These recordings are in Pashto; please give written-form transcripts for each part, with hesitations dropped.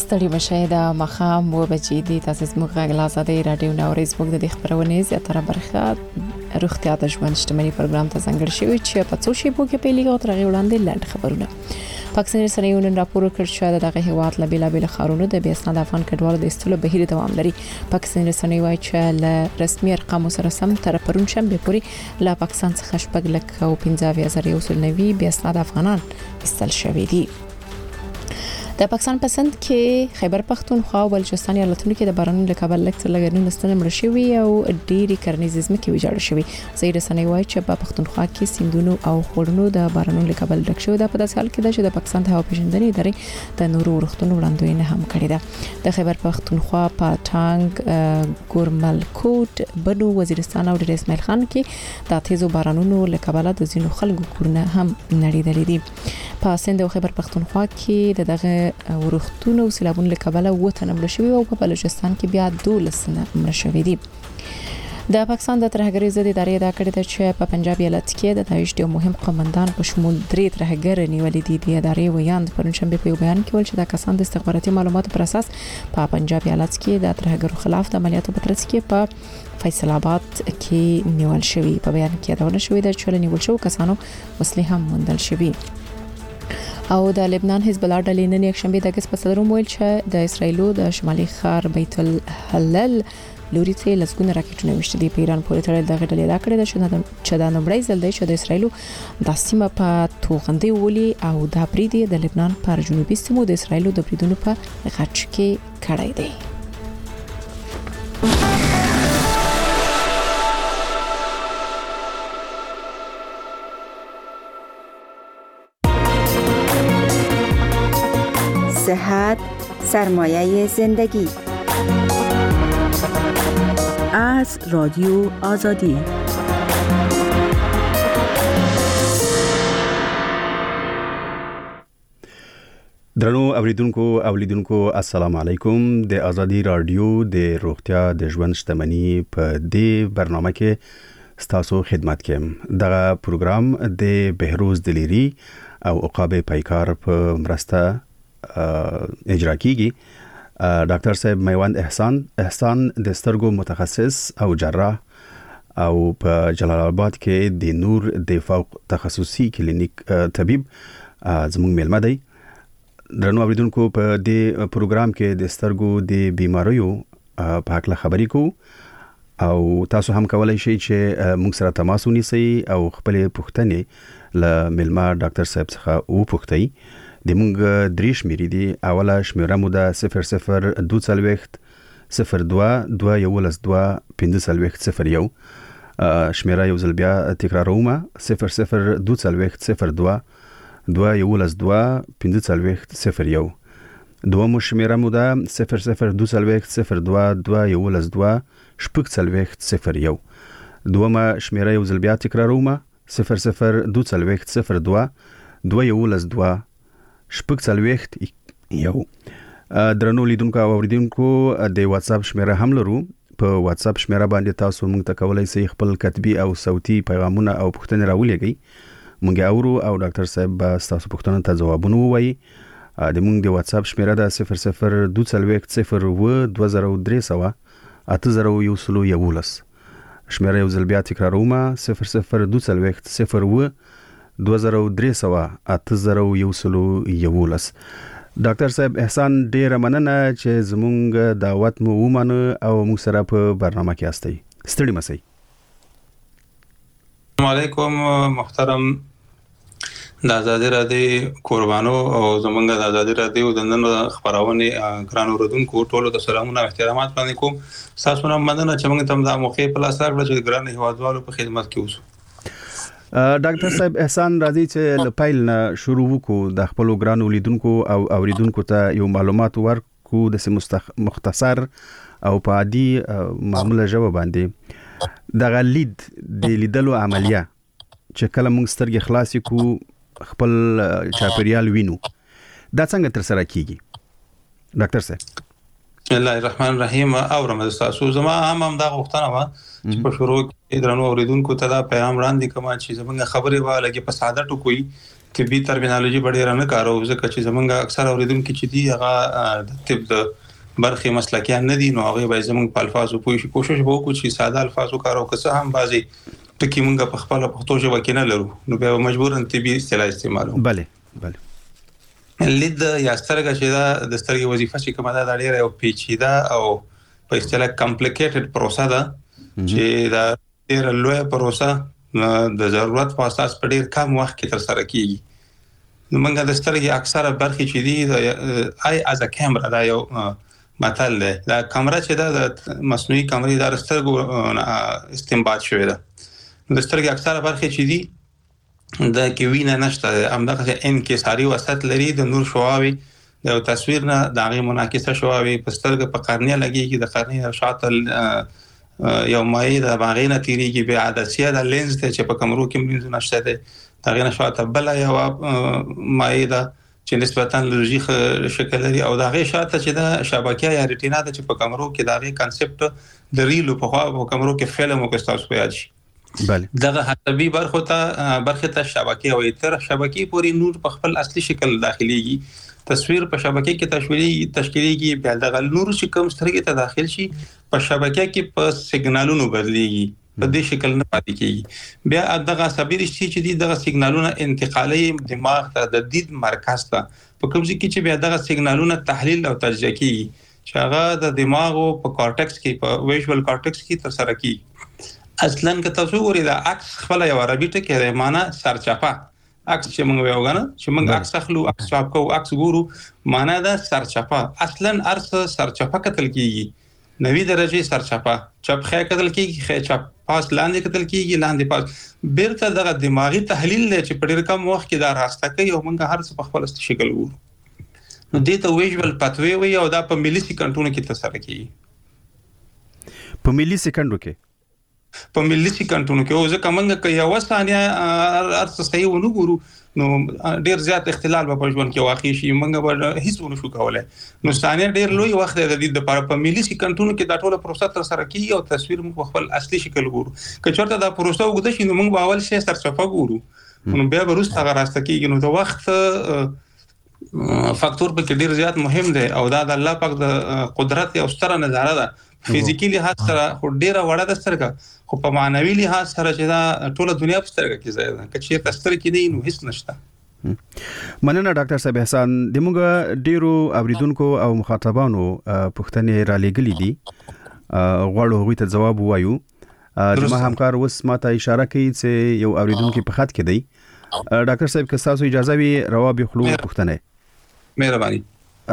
ستړي مشه د مخام و بچی دي تاسو زموږ غږ لا زده رادیو نوري زموږ د خبرونه زیاتره برخه روغتیا د ژوند شتمنۍ پروګرام ته ځانګړی شوی چې په څو شی بوګه پیلې او ترغه وړاندې لاند خبرونه پاکستان رسنیونو راپور کړ چې دغه هیواد له بیلابل خارونو د بیاسناد افغان کډوالو د استلو بهیر دوام لري. پاکستان رسنیو وايي چې له رسمي ارقام سره سم تر پرون شنبه پورې له پاکستان څخه شپږ لک او 15,090 بیاسناد افغانان استل شوي دي. د پاکستان پسند کې خیبر پختونخوا او بلوچستان ایالتونو کې د بارانونو له کبل لکتر لګرنو ستنه مړ شوی او ډېری کرنیزې ځمکې ویجاړ شوی. زیر سنوي وايي چې په پختونخوا کې سیندونو او خړونو د بارانونو له کبل ډک شوی. د په داسې حال کې چې د پاکستان د هوا پیژندنې ادارې د نورو ورښتونو وړاندوینه هم کړې ده. د خیبر پختونخوا پټانګ ګورملکوټ بنو وزیرستان او د اسماعیل خان کې د تیزو بارانونو له کبل د زینو خلکو کورونه هم نړیدلې دي. په سند او خیبر پختونخوا کې دغه ورښتونو او سیلابونو له کبله وته نمړ شوی او په بلوچستان کې بیا 12 نمړ شوی دي. د پاکستان د ترهګرۍ ضد ادارې دا کړی چې په پنجاب ایالت کې د داعش د مهم قومندان په شمول 3 ترهګر نیولې دي. د ادارې ویاند پرونشنبه په بیان کې ول چې دا کسان د استخباراتي معلوماتو پر اساس په پنجاب ایالت کې د ترهګرو خلاف د عملیاتو په ترڅ کې په فیصل آباد کې نیول شوی. په بیان کې دا ونه شوی چې نیول شو کسانو وسلې هم موندل شوی. او د لبنان حزب الله ډلې نن یک شنبه د اگست په صدر ویل چې د اسرایلو د شمالي ښار بیت الحلال لوري ته لسګونه راکټونه وشته دي. په ایران پورې تړل دغه ډلې دا کړې ده چې دا نمبرای زل دی چې د اسرایلو د سیمه په توغندې ولي او د بریدي د لبنان پر جنوبي سیمو د اسرایلو د بریدونو په غچ کې کړای دی. صحت سرمایه زندگی از رادیو آزادی. درنو اوریدونکو او لیدونکو السلام علیکم. د آزادی رادیو د روغتیا د ژوند شتمنۍ په دې برنامه کې ستاسو خدمت کوم. دغه پروګرام د بهروز دلیری او عقاب پایکار په مرسته اجرا کیږي. ډاکټر صاحب میوند احسان د سترګو متخصص او جراح او په جلال آباد کې د نور د فوق تخصصي کلینیک طبيب زموږ میلمه دی. درنو اوریدونکو په دې پروګرام کې د سترګو د بیماریو په اړه خبرې کوو او تاسو هم کولای شئ چې موږ سره تماس ونیسئ او خپل پوښتنې له میلمه ډاکټر صاحب څخه وپوښتئ. د مونږ درې شمیرې دي. اوله شمیره مو ده 0022 02 212 1501. شمیره یو ځل بیا تکراروم 0022 02 212 1501. دومو شمیره مو ده 0022 02 212 1501. دومه شمیره یو ځل بیا تکراروم 0022 02 212 شپږ یو. درنو لیدونکو او اوریدونکو د واتس اپ شمیره هم لرو. په واتس اپ شمیره باندې تاسو موږ ته کولای شئ خپل کتبي او صوتي پیغامونه او پوښتنې راولېږئ. موږ اورو او ډاکټر صاحب تاسو پوښتنو ته ځوابونه ووایي. د موږ د واتس اپ شمیره ده 0022 8011. شمیره یو ځل بیا تکراروم 0022 2311. ډاکټر صاحب احسان ډیر مننه چې زموږ دعوت مو ومنه او موږ سره په برنامه کې یاستئ. ستړي مسئ. السلام علیکم محترم د آزادی رادیو قربانو او زمونږ د آزادی رادیو د نن خبرونه ګران اوردونکو ټولو ته سلامونه او احترامات وړاندې کوم. تاسو نه مننه چې موږ ته د موقع په لاس راغله چې ګران هیوادوالو په خدمت کې اوسو. ډاکټر صاحب احسان راځي چې لپایل نه شروع وکړو د خپل ګرانو لیدونکو او اوریدونکو ته یو معلومات ورکو د مختصر او په عادي معموله جواب باندې د غلید د لیدلو عملیه چې کله موږ سترګې خلاصې کو خپل چاپریال وینو دا څنګه تر سره کیږي ډاکټر صاحب؟ بسم الله الرحمن الرحیم. اورم تاسو زما هم دا غوښتنه و چې په شروع کې درنو اوریدونکو ته دا پیغام وړاندې کوم چې زمونږ خبرې واله کې په ساده ټکوي طبي ترمینالوژي ډېر نه کارو ځکه چې زمونږ اکثر اوریدونکو چې دي هغه د طب د برخې مسلکیان نه دي نو هغه به زمونږ په الفاظو پوښي کوشش وکړو چې ساده الفاظو کارو که څه هم بعضي ټکي مونږ په خپل پښتو ژبه کې نه لرو نو به مجبور طبي اصطلاح استعمالو. بله لید یا سترګه چې دا د سترګې وظیفه چې کومه ده ډېر یو پیچیده او په اصطلاح کمپلیکیټډ پروسه ده چې دا ډېر لوی پروسه د ضرورت په اساس په ډېر کم وخت کې تر سره کیږي. نو موږ د سترګې اکثره برخې چې دي د آی از ا کیمرا دا یو متل دی. دا کیمرا چې دا د مصنوعي کیمرې د سترګو استنباط شوی ده. د سترګې اکثره برخې چې دي د کې وینه نشته همدغه انکساري وسط لري د نور شعاوي د تصویر نه د هغه منعکسه شعاوي په سترګې په قرنیه لګيږي د قرنیه شاته یو مایع د باغینه تیریږي به عدسیه د لینز ته چې په کمرو کې لینز نشته ده دا غینه شاته بل یو مایع ده چې نسبتاً لوژیک شکل لري او دا غي شاته چې د شبکیه یا ریټینا د چې په کمرو کې دا غي کانسپټ د ریلو په خوا په کمرو کې فلم او کستاس پیاج بله دغه حسابي برخه ته شبکیه او تر شبکیه پوری نور په خپل اصلي شکل داخليږي تصویر په شبکیه کې تشکیليږي بیا دغه نور چې کوم سترګې ته داخل شي په شبکیه کې په سیګنالونو بدليږي په دې شکل نه پاتې کیږي بیا دغه عصبي رشتې چې دي دغه سیګنالونه انتقالي دماغ ته د دید مرکز ته په کوم ځای کې چې بیا دغه سیګنالونه تحلیل او ترجمه کیږي چې هغه د دماغ په کورټکس کې په ویژوال کورټکس کې تر سره کیږي. اصلاً که تاسو ګورئ دا عکس خپل یو عربي ټکی دی معنا سرچپه عکس چې موږ وایو چې موږ عکس اخلو عکس چاپ کوو عکس ګورو معنا دا سرچپه اصلاً ارس سرچپه کتل کیږي 90 درجه سرچپه چپ خې کتل کیږي خې چپ پاس لاندې کتل کیږي لاندې پاس بیرته دغه دماغي تحلیل چې په ډېر کم وخت کې دا راسته کوي او موږ هر څه په خپل شکل ګورو نو دې ته ویژوال پاتوي وي او دا په ملي سکندونو کې ترسره کیږي په ملي سکندو کې په ملي سکندونو کې او ځکه موږ که یو ثانیه ارڅ صحیح ونه ګورو نو ډیر زیات اختلال په ژوند کې واقع شي موږ به هیڅ ونه شو کولای نو ثانیه ډیر لوی وخت د دې لپاره په ملي سکندونو کې دا ټوله پروسه تر سره کیږي او تصویر موږ خپل اصلي شکل ګورو که چېرته دا پروسه وګړي شي نو موږ به اول شي سرچپه ګورو نو بیا وروسته راسته کیږي نو د وخت فاکتور په ډیر زیات مهم دی او دا د الله پاک د قدرت او ستره نظاره ده فزیکی لحاظ سره خو ډیره وړه د سترګه خو په معنوي لحاظ سره چې دا ټوله دنیا په سترګه کې ځای ده که چیرته سترګې کې نه نو هیڅ نشته. مننه ډاکټر صاحب احسان د موږ ډیرو اوریدونکو او مخاطبانو پوښتنې را لېږلې دي غواړو هغوی ته ځواب ووایو. زما همکار اوس ماته اشاره کوي چې یو اوریدونکو په خط کې دی. ډاکټر صاحب که تاسو اجازه وي رواب خلو پوښتنه مهرباني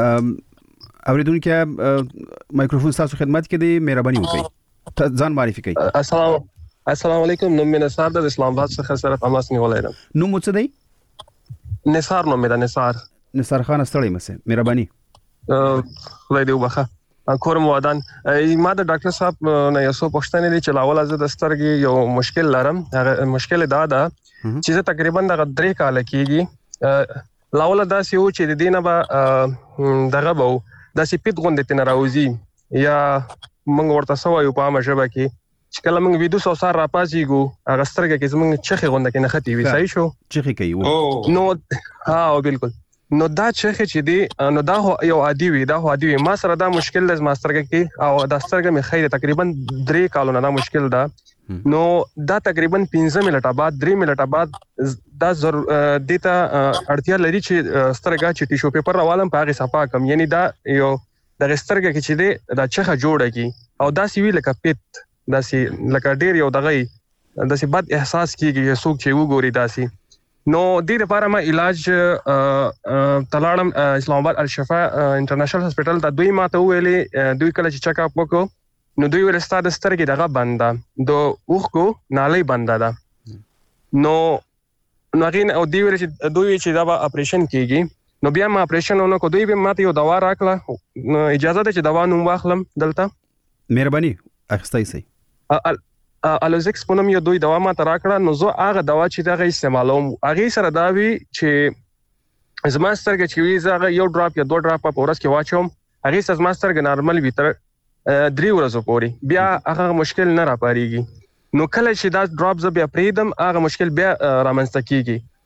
اوریدونکو مایکروفون تاسو خدمت کې دی مهرباني وکړئ ځان معرفي کړئ. السلام علیکم نوم مې نثار د اسلام آباد څخه سره تماس نیولای یم. نوم څه دی؟ نثار نوم مې ده نثار خان ستړی مسه مهرباني خدای دې وبخښه کورم ودان ما د ډاکټر صاحب نه یو څه پوښتنه دي چې لاول از د سترګې یو مشکل لرم هغه مشکل دا ده چې تقریبا د 3 کال کېږي لاول دا سی او چې د دینه به دغه به د سپید غوندې تن راوځي یا موږ ورته سوایو په عامه ژبه کې چې کله موږ ویډیو سو سار راپاسیږو هغه سترګې کې زموږ چخې غونډه کې نه ختی وي صحیح شو چخې کوي نو ها بالکل نو دا چخې چې دی نو دا یو عادي وي ما سره دا مشکل د ماسترګه کې او دا سترګې مې خیره تقریبا 3 کالونه دا مشکل ده نو دا تقریبا 15 منټه بعد 3 منټه بعد دا دیتا اړتیا لري چې سترګه چې ټیشو پیپر راوالم په هغه صفه کم یعنی دا یو د سترګه کې چې دی دا چخه جوړه کی او دا سی وی لکه پیت دا سی لکه ډیر یو دغه دا سی بد احساس کیږي څوک چې وګوري دا سی نو د لپاره ما علاج تلاړم اسلام آباد الشفا انټرنیشنل هسپټل دا دوی ماته ویلې دوی کله چې چک اپ وکړو نو دوی ورستا د سترګې دغه بنده د اوخکو نالۍ بنده ده نو غین او دوی چې دا اپریشن کیږي نو بیا ما اپریشن ونه کو دوی به ماته یو دوا راکړه نو اجازه ده چې دوا نوم واخلم دلته مهرباني اخستای سي الوزکس پونم یو دوی دوا ما ترا کړه نو زه هغه دوا چې دا غي استعمالوم هغه سره دا وی چې زما سترګې چې وی زغه یو ډراپ یا 2 ډراپ په ورځ کې واچوم هغه سره زما سترګې نارمل وي تر 3 ورځې پورې بیا هغه مشکل نه را پاريږي نو کله چې دا ډراپ ز بیا پریدم هغه مشکل بیا رامنځته کیږي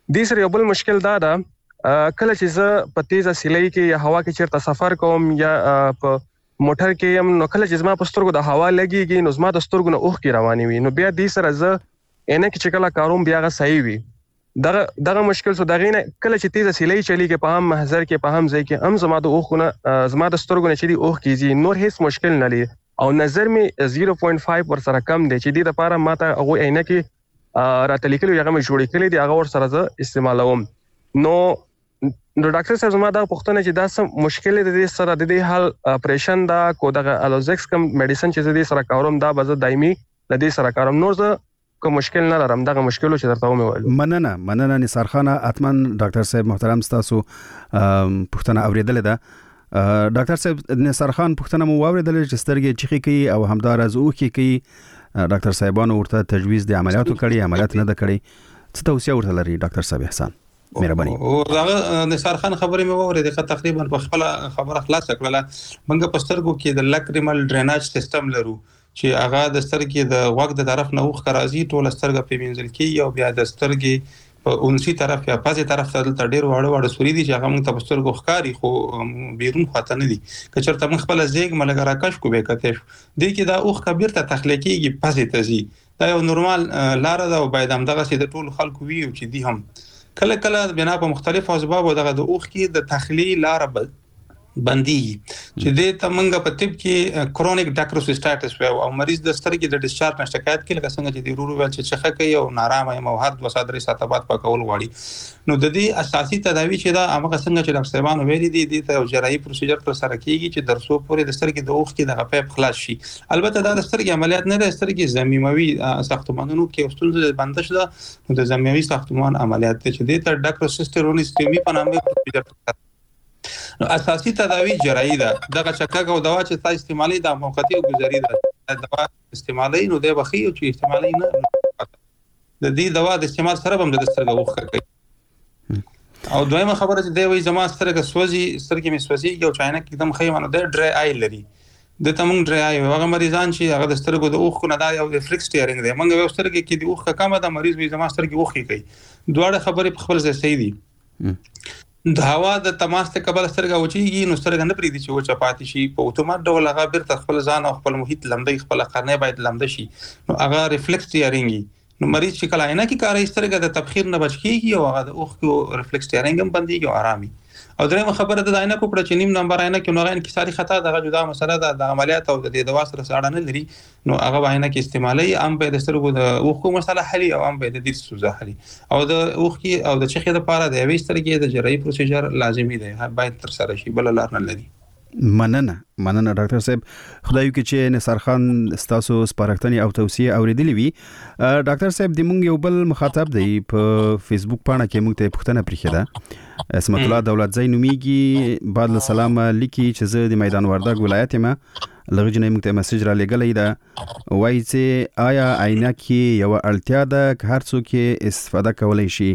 د سره یو بل مشکل دا ده کله چې زه په تیزه سیلۍ کې یا هوا کې چیرته سفر کوم یا په موټر کې يم نو کله چې زما په سترګو د هوا لګيږي نو زما د سترګو نه اوخ کې رواني وي نو بیا د سره زه انه کې چې کله کاروم بیا غا صحیح وي دغه مشکل سو دغه نه کله چې تیزه سیلۍ چلی کې په هم محضر کې په هم ځای کې هم زما د اوخونه زما د سترګو نه چې دی اوخ کیږي نور هیڅ مشکل نه لري او نظر می 0.5 ور سره کم دی چې د لپاره ماته هغه عینه کې راته لیکلو هغه مې جوړې کړې دي هغه ور سره زه استعمالوم نو ډاکټر صاحب زما دا پوښتنه چې دا سم مشکل دي سره د دې حل اپریشن دا کو دغه الوزکس کم میډیسن چې دې سره کاروم دا به دایمي د دې سره کاروم نور زه کوم مشکل نه لرم دغه مشکل چې درته ومه مننه نثار خان اتمن ډاکټر صاحب محترم تاسو پوښتنه اوریدل ده ډاکټر صاحب نثار خان پوښتنه مو اوریدل چې سترګې چخي کوي او همدار از اوخي کوي ډاکټر صاحبانو ورته تجویز د عملیاتو کړي عملیات نه د کړي څه توصیه ورته لري ډاکټر صاحب احسان مهرباني او هغه نثار خان خبرې مې وره د تقریبا په خپل خبره خلاص کړله منګه پسترګو کې د لاکریمل ډریناج سیستم لرو چې هغه د سترګې د غوږ د طرف نه اوخ راځي ټول سترګې په منځل کې او بیا د سترګې په اونسي طرف یا پازي طرف ته ډېر واړه سوري دي چې هغه موږ ته پسترګو ښکاری خو بیرون خاطر نه دي که چېرته موږ خپل زیګ ملګری راکش کو به کته دي کې دا اوخ کبیر ته تخلیقيږي پازي تزي دا یو نورمال لار ده او باید هم دغه سي د ټول خلکو وی چې دي هم کله کله بنا په مختلفو اسبابو دغه د اوخ کې د تخلیل لار بندي چې د تمنګ په طب کې کرونیک ډاکروسټایټس او مریض د سترګې د ډیسچارج نه شکایت کوي لکه څنګه چې د ورو ول چې چخه کوي او نارامه او هر 2-3 ساعته بعد پاکول غواړي نو د دې اساسي تداوی چې دا هغه څنګه چې ډاکټر صاحبانو ویلي دي د جراحي پروسیجر تر سره کیږي چې درسو پورې د سترګې د اوخ کې د غپې خلاص شي البته دا د سترګې عملیات نه د سترګې زمینوي ساختمانونو کې ستونزې بندش ده نو د زمینوي ساختمان عملیات چې د تر ډاکروسټیروسټومي په نامه پروسیجر نو اساسي تداوی جراحي ده دغه چکه او دوا چې تاسو استعمالي د موقتی او گزاري ده دوا استعمالي نو د بخي او چې استعمالي نه د دې دوا د استعمال سره هم د سترګو وخت کوي او دویمه خبره چې دی وای زما سترګه سوځي سترګې می سوځي او چاینه کې دم خیمانه د ډرای آی لري د تمنګ ډرای آی هغه مریضان چې هغه د سترګو د اوخ نه دا یو ریفلکس ټیرینګ دی موږ یو سترګې کې د اوخ کمه ده مریض وي زما سترګې اوخي کوي دواړه خبرې په خپل ځای صحیح دي د هوا د تماس ته قبل سترګه وچیږي نو سترګه نه پریدي چې وچه پاتې شي په اتومات ډول هغه بیرته خپل ځان او خپل محیط لمدې خپل قرنې باید لمده شي نو هغه ریفلکس ټیرینګ نو مریض چې کله عینه کې کاري سترګه د تبخیر نه بچ کیږي او هغه د اوخ کې ریفلکس ټیرینګ هم بنديږي او آرامي او درېمه خبره د عینه په پړه چې نیم نمبر عینه کې نو غین کې ساري خطا دغه جدا مسله ده د عملیات او د دوا سره ساړه نه لري نو هغه عینه کې استعمالي ام په د سترګو د اوخ مسله حلي او ام په د دې سوزه حلي او د اوخ کې او د چخې لپاره د یوې سترګې د جراحي پروسیجر لازمي دی باید تر سره شي بل لار نه لري مننه ډاکټر صاحب خدای وکړي چې نثار خان تاسو سپارښتنې او توصیه اوریدلې وي ډاکټر صاحب د مونږ یو بل مخاطب دی په فیسبوک پاڼه کې مونږ ته پوښتنه پرېښه ده اسمت الله دولت زین نومیږي بعد السلام لیکي چې زه د میدان وردګ ولایت یم لږ جنې مونږ ته میسج را لګلې ده وایي چې آیا عینه کې یو اړتیا ده که هر څوک استفاده کولای شي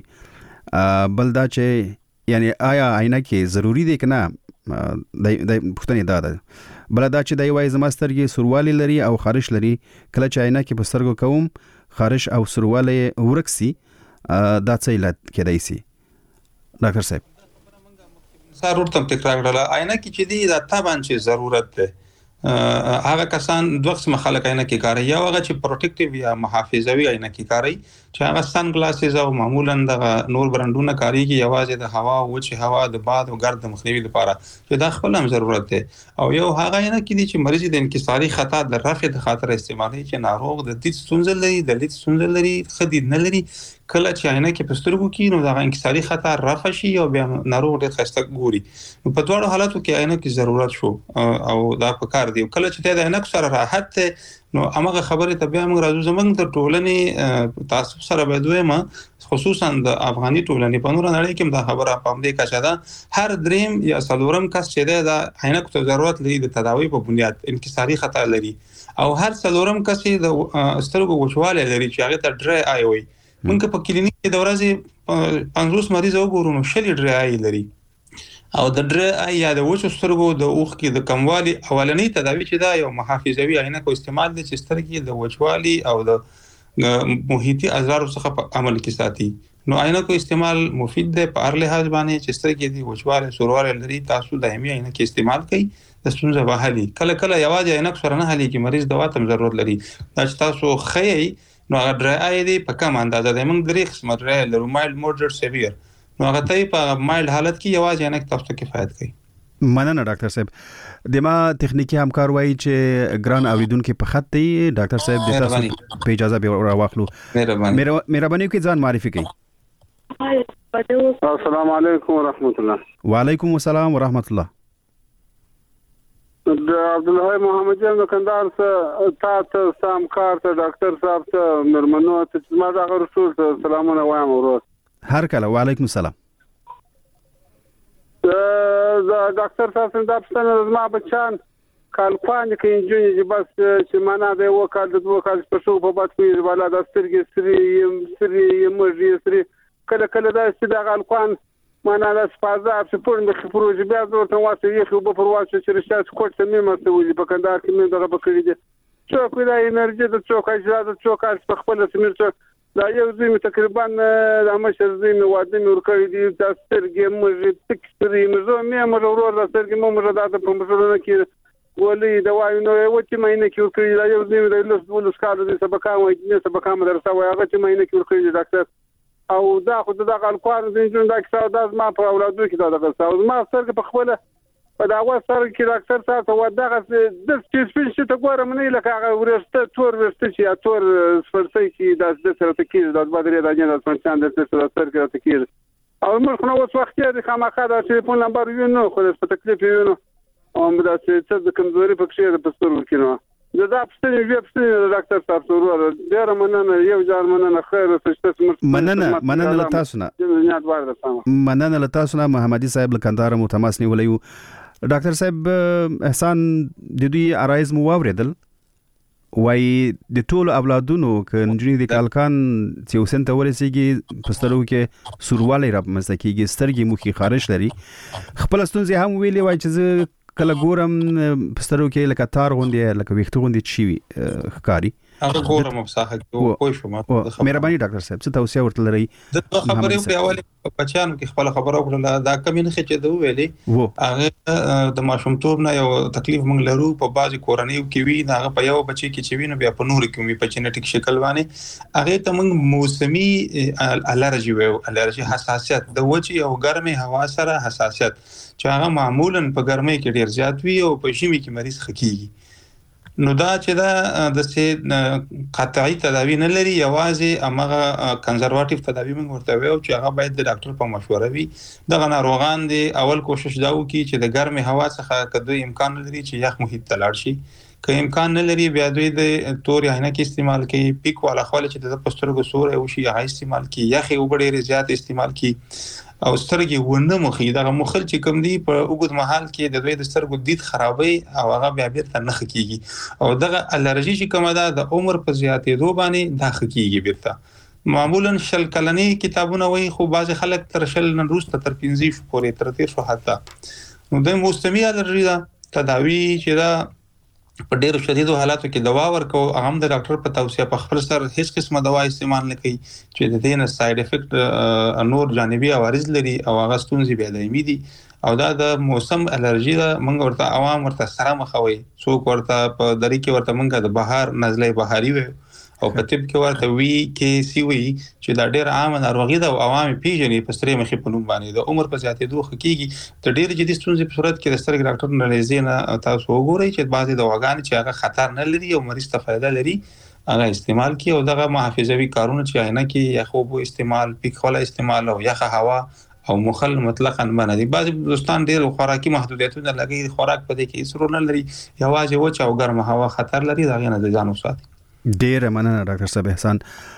بل دا چې یعنی آیا عینه کې ضروری دی که نه د پښتنې دا ده بل دا چې د وای زماسترګي سروالي لري او خارش لري کله چې عینه کې پسترګو کوم خارش او سروالي ورکسي دا څه علت کېدای شي ډاکټر صاحب ضرورت هم تکرار کړل عینه کې چې دی دا طبعا چې ضرورت ده هغه کسان دوه قسم خلک عینه کې کاروي یو هغه چې پروټیکټیو یا محافظوي عینه کې کاروي چې هغه سن ګلاسز او معمولا د نور برندونه کاریږي یوازې د هوا او چې هوا د باد او ګرد مخنیوي لپاره چې دا خپل هم ضرورت دی او یو هغه عینه کې دي چې مریض د انکساري خطا د رفع د خاطر استعمالي چې ناروغ د دې ستونزې لري د لید ستونزې لري خدي نه لري کله چې عینه کې پسترګو کې نو دا انکساري خطا رفع شي او بیا ناروغ ډېر خسته ګوري نو په دواړو حالاتو کې عینه کې ضرورت شو او دا په کار دی کله چې د عینه سره راحت نو هغه خبره ته بیا موږ راځو زمونږ د ټولنې تاسو سره به دویمه خصوصا د افغاني ټولنې په نور نړۍ کې دا خبره په دې کې ده هر دریم یا څلورم کس چې د عینه ته ضرورت لري د تداوی په بنیاد انکساري خطا لري او هر څلورم کس د سترګو وچواله لري چې هغه ته ډرای آی وي موږ په کلینیک کې د ورځې 50 مریض وګورو نو شل ډرای آی لري او د ډرای یا د وچو سترګو د اوخ کې د کموالي اولنۍ تداوی چې دا یو محافظوي عینه کو استعمال د سترګې د وچوالي او د محیطي اضرار څخه په عمل کې ساتي نو عینکو استعمال مفید دی په هر لحاظ باندې چې سترګې دي وچواله سورواله لري تاسو دایمي عینکې استعمال کړئ د ستونزه به حل کله کله یوازې عینک سره نه حل کی مریض دوا ته ضرورت لري دا چې تاسو خې نو هغه ډرای آی دی په کم اندازه د موږ درې قسمه ډرای لرو مایلډ موډریټ سیویر نو هغه ته په مایلډ حالت کې یوازې عینک تاسو ته کفایت کوي. مننه ډاکټر صاحب د ما تخنیکی همکار وایي چې ګران اوریدونکو په خط دی ډاکټر صاحب د تاسو په اجازه به راوخلو. مهرباني وکړئ ځان معرفي کړئ. السلام علیکم ورحمت الله. وعلیکم السلام ورحمت الله. عبدالله محمد جان کندهار څخه تاسو سامکار ته ډاکټر صاحب ته مرمنو ته ما دا رسول سلامونه وایم ورو هر کله. وعلیکم السلام. ډاکټر صاحب څنګه تاسو ما بچان کالپان کې انجونی چې بس چې معنا به وکړ د دوه کال په شو په بات کې بالا د سترګې سری مړی سری کله کله دا چې د کالپان معنا د سپازه په پورن د خبرو بیا ورته واسه یې خو په پرواز چې رښتیا کوټ ته مې مسولې په کندهار کې مې دغه بکړې دي څو کوي د انرژي د څوک اجازه د څوک په خپل سمیر دا یو ځای تقریبا د مشر ځای مې واده مې ورکړې دي د سترګې مې تکسري مې ورور د سترګې مې راځه په مسلونه کې ولې دا وایي نو چې مې نه کې ورکړې دا یو ځای د لوس کال د سبقه مدرسه وایي هغه چې مې نه کې ورکړې ډاکټر او دا خو دا الکوار د انجن دا کیسه دا ما په اولادو کې دا غوښتل ما سترګې په خپل په دا وسر کې ډاکټر تاسو ودغه د سپیشل څه ته ګورم نه لکه هغه ورسته تور ورسته چې تور سپرسي چې د سره تکیه د بدرې د جنرال پنځان د سره سره تکیه او موږ نو اوس وخت یې خامخا د ټلیفون نمبر یو نو خو په تکلیف یو نو او دا چې د کمزوري په کې د پستور کینو دا پستنی ډاکټر تاسو ورور ډیر مننه یو ځار مننه خیر څه مننه له تاسو نه مننه له تاسو نه محمدي صاحب لکندار متماس نیولیو ډاکټر صاحب احسان د دوی ارایز مو واوریدل وای د ټولو اولادونو ک نجونی د کالکان چې وسن ته ورسیږي پسترو کې سورواله را مسکیږي سترګې مخې خارش لري خپل ستونزې هم ویلې وای چې کله ګورم پسترو کې لکه تار غوندې لکه ویښته غوندې چی ښکاری هغه ګورم په صحه کې پوه شوم. مهرباني ډاکټر صاحب څه توصيه ورته لري د خبرې په اول بچانو کې خپل خبره وکړه دا کمې نه چې دوه ویلې هغه د ماشومتوب نه یو تکلیف مونږ لرو په بازي کورنیو کې وی نه هغه په یو بچي کې چې وی نه بیا په نور کې وی په جنټیک شکل باندې هغه ته مونږ موسمي الرجی ویو الرجی حساسیت د وچی او ګرمه هوا سره حساسیت چې هغه معمولا په ګرمۍ کې ډیر زیات وي او په ژمي کې مریض خکېږي نو دا چې دا د څه قطعي تداوی نه لري یوازې امغه کنزرواتیو تداوی موږ ورته ویو چې هغه باید د ډاکټر په مشوره وي دغه ناروغان دي اول کوشش دا وکړي چې د ګرمې هوا څخه کدو امکان لري چې یخ محیط ته لاړ شي که امکان نه لري بیا دوی د تور عینکې استعمال کوي پیک والا خپل چې د پسترګو سور او شي هغه استعمال کوي یخ او ډېر زیات استعمال کوي او سترګې ونه مخې دغه مخل چې کوم دی په وګد محل کې د دوی د سترګو دید خرابوي او هغه بیا بیرته نه خکېږي او دغه الرجی چې کومه ده د عمر په زیاتېدو باندې دا خکېږي بیرته معمولا شل کلنی کتابونه وایي خو بعض خلک تر شل نه وروسته تر 15 پورې تر 13 حتی نو د موسمي الرجی دا تداوی چې دا په ډیرو شدیدو حالاتو کې دوا ورکو هم د ډاکټر په توصیه په خپل سر هیڅ قسمه دوا استعمال نه کوي چې د دې نه ساید افیکټ نور جانبي عوارض لري او هغه ستونزې بیا دایمي دي او دا د موسم الرجی دا موږ ورته عوام ورته سره مخوي څوک ورته په دری کې ورته موږ د بهار نزله بهاري وي او په طب کې ورته وی کې سی وی چې دا ډېر عام ناروغي ده او عوام پیژنې په سترې مخې په نوم باندې د عمر په زیاتېدو خکېږي د ډېر جدي ستونزې په صورت کې د سترګې ډاکټر نه لیزینه تاسو وګورئ چې بعضي دواګانې چې هغه خطر نه لري او مریض ته فایده لري هغه استعمال کی او دغه محافظوي کارونه چې عینه کې یا خوب استعمال پیک ولا استعمال او یخه هوا او مخل مطلقاً منع دي بعض دوستان ډېر خوراکي محدودیتونه لګي خوراک په دې کې سرور نه لري یوازې وچ او ګرم هوا خطر لري دا غنه د ځان وساتي ډیر مننه ډاکټر صاحب احسان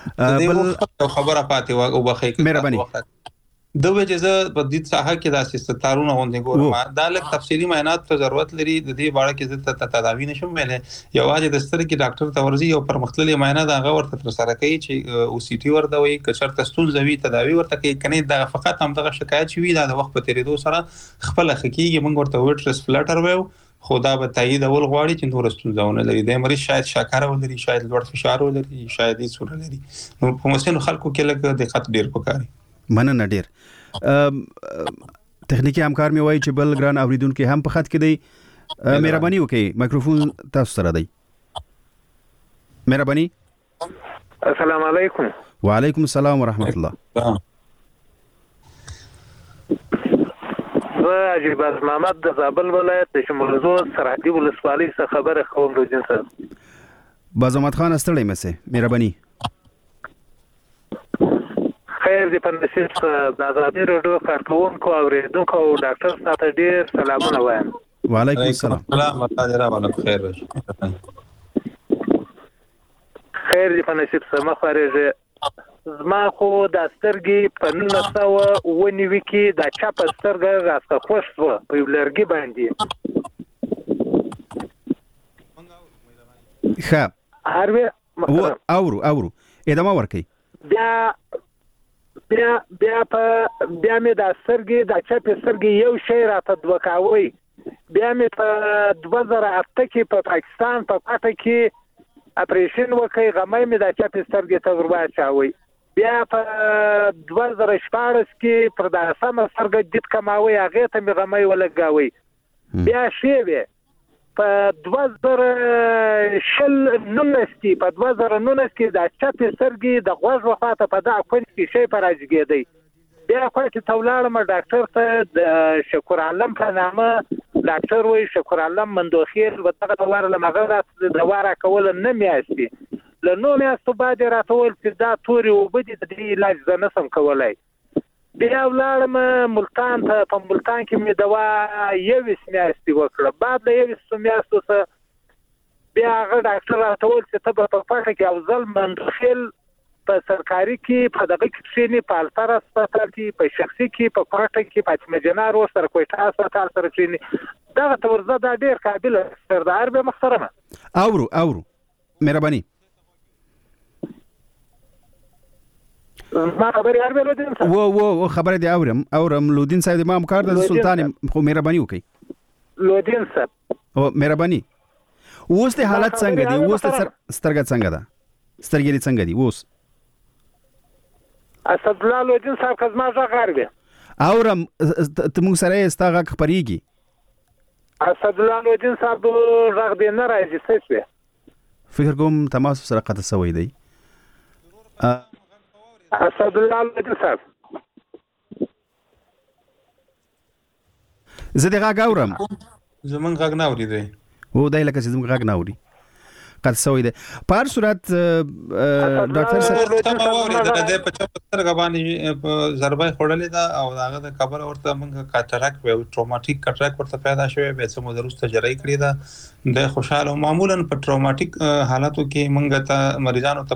بل خبره پاتې او بخې مهرباني د وجزه په دې څخه کې د ستارونه غونډې ګورم دا لک تفصیلی معاینات ته ضرورت لري د دې باندې کې د تداوی نشم ویلې یوازې د سترګې ډاکټر ته ورځي او پر مختلفه معاینه دا غو ورته تر سره کوي چې او سی ټي ورته وي کچر تستون زوی تداوی ورته کوي کني دا فقط هم دغه شکایت شوی دا د وخت په تیریدو سره خپل حقيقي موږ ورته وټرس فلټر ویو خو دا به تایید اول غواړي چې نور ستونزه ونه لري د مریض شاید شکر ولري شاید لوړ فشار ولري شاید هیڅ ونه لري نو په مسنو خلکو کې لږ دقت ډیر پکاري مننه ډیر تخنیکی همکار مې وایي چې بل ګران اوریدونکو هم په خط کې دی مهرباني وکړئ مایکروفون تاسو سره دی مهرباني السلام علیکم وعلیکم السلام ورحمت الله عجیب از محمد د زابل ولایت د شمولزو سرحدي ولسوالۍ څخه خبره کوم روزین صاحب باز احمد خان استړی مې سه مهرباني خیر دې په نصیب د ازادي رادیو کارکونکو او اوریدونکو او ډاکټر سره ډیر سلامونه وایم وعلیکم السلام سلام تعالی خیر خیر دې په نصیب سره مخارجه زما خو د سترګې په 1990 کې د چپ سترګه راځه خوش و په لرګي باندې ښه هروه اورو ادامه ورکړئ بیا مې د سترګې د چپ سترګې یو شی راته دوکاوي بیا مې په 2008 کې په پاکستان په پټه کې اپریشن وکړ غمې مې د چپ سترګې ته ورواچاوي بیا په 2014 کې پر د سم سترګې دید کماوي هغه ته مې غمې ولګاوي بیا شی په 2019 کې د چپ سترګې د غوږ وخاته په دا کون کې شی پر راځګېدی بیا خو چې تولاړم ډاکټر ته د شکر عالم په نامه ډاکټر وای شکر عالم مندوخیل وتغه دوار لمغه د دواره کول نه میاسي لنو میاستو باندې راتول چې دا توري وبدي د علاج نه سم کولای بیا ولارم ملتان ته په ملتان کې می دوا یو میاسي وکړه بعد له یو میاستو څخه بیا هغه ډاکټر راتول چې ته په پټه کې افضل مندوخیل په سرکاري کې په دغه کې چې په التر هسپتال کې په شخصي کې په کوټه کې په مجنار او سر کوټه هسپتال سره کې دا تورزه دا ډیر قابل سردار به محترمه اورو مهرباني ما خبري اربه لودین صاحب و خبره دی اورم لودین صاحب ما مکار د سلطان خو مهرباني وکي لودین صاحب او مهرباني اوس د حالت څنګه دی اوس سترګه څنګه ده سترګې څنګه دي اوس اسد الله لودین صاحب کزما ځغاربه اورم ته موږ سره استاغه خبريږي اسد الله لودین صاحب راغ دې نه راځي څه فکر کوم تماس سره قطع شوی دی اسد الله لودین صاحب زه دغه غاورم زمون غږ نه اوري دی و دای لکه چې زمون غږ نه اوري قد سوی ده په هر صورت ډاکټر صاحب ته اوري د په چپتر غبانې ضربه خړلې ده او هغه د کبر ورته موږ کاتراک او ټروماتیک کاتراک ورته پیدا شوی به څه مو درسته جری کړی ده د خوشاله معمولا په ټروماتیک حالاتو کې موږ ته مریضانو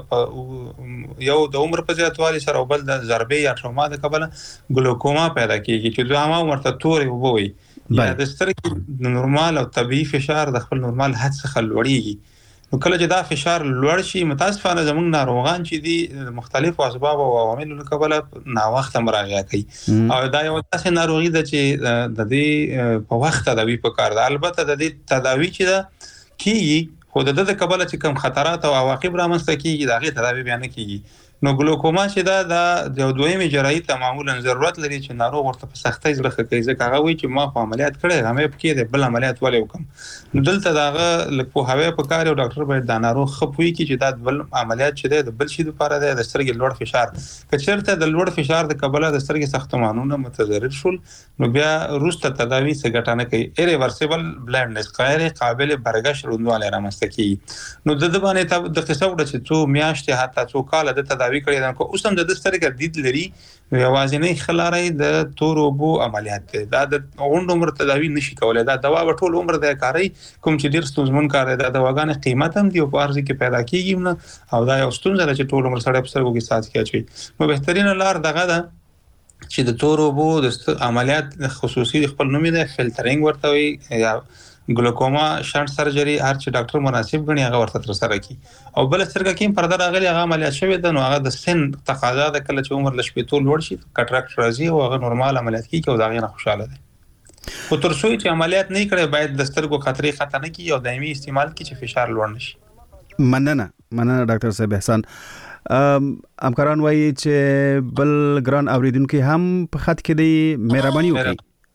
ته یو د عمر په زیاتوالي سره بل د ضربه یا ټروما د کبل ګلوکوما پیدا کیږي چې دوه ما ورته توري وبوي یا د سترګې د نورمال او طبيعي فشار د خپل نورمال حد څخه لوړیږي نو کله چې دا فشار لوړ شي متاسفانه زموږ ناروغان چې دي مختلفو اسباب او عواملو لپاره نا وخت مراجعه کوي او دا یو تاسو ناروغي ده چې د دې په وخت تداوی پکار ده البته د دې تداوی چې ده کیږي خو د قبل چې کم خطرات او عواقب رامنځته کیږي دا غي تداوی بیان کیږي نو ګلوکوما چې دا د دویمه جراحي ته معمولا ضرورت لري چې ناروغ ورته په سختۍ زړه کوي ځکه هغه وایي چې ما خو عملیات کړی هغه په کې د بل عملیات ولې وکم دلته داغه لکه هوا په کار او ډاکټر باید د ناروغ خپوي چې دا بل عملیات چې د بل شي لپاره د سترګې لوړ فشار کچرته د لوړ فشار د قبله د سترګې ساختمانونه متضرر شول نو بیا روسته تداوی څه ګټانه کوي ایریورسیبل بلایندنس غیر قابل برګشت روندواله رامنځته کیږي نو د باندې د قصه وړه چې څو میاشتې حتی څو کال د تداوی کړی دا اوس هم د سترګې دید لري یوازینی خلاري د تور وبو عملیات دا د غونډ عمر تداوی نشي کولای دا دوا ټول عمر د کاری کوم چې ډیر ستونزمن کار دی دا دواګانې قیمت هم دی او په ارزي کې پیدا کیږي نه او دا یو ستونزه چې ټول عمر سره په سرګو کې ساتي کیږي نو بهترین لار دغه ده چې د تور وبو د عملیات خصوصي خپل نوم دی فلټرینګ ورته وي یا ګلوکوما شنټ سرجری هر چې ډاکټر مناسب غني هغه ورته تر سره کی او بل سترګه کې پرده راغلي هغه عملیات شوی ده نو هغه د سن تقاضا د کله چې عمر لشپې ټول لوړ شي کټراکټ راځي او هغه نورمال عملیات کی او دا غي نه خوشاله دي خو تر څو چې عملیات نه کړي باید د سترګو خطرې ختم نه کی او دایمي استعمال کی چې فشار لوړ نشي. مننه ډاکټر صاحب احسان. همکاران وایي چې بل ګران اوریدونکو هم په خط کې دی، مهرباني وکړئ.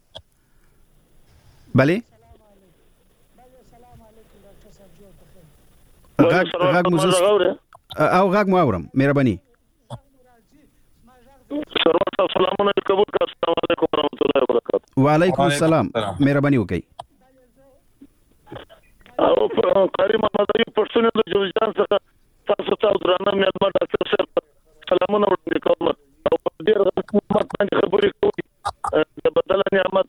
بله غږ مو اورم، مهرباني. السلام علیکم ورحمۃ اللہ وبرکاتہ. وعلیکم السلام، مهرباني وکړئ. او قاری محمد ایوب پښتون د جوړجان څخه تاسو ته درنه مېلمه ډاکټر صاحب سلامونه وړاندې کوم او ډېر حکومت باندې خبرې کوي د بدل نعمت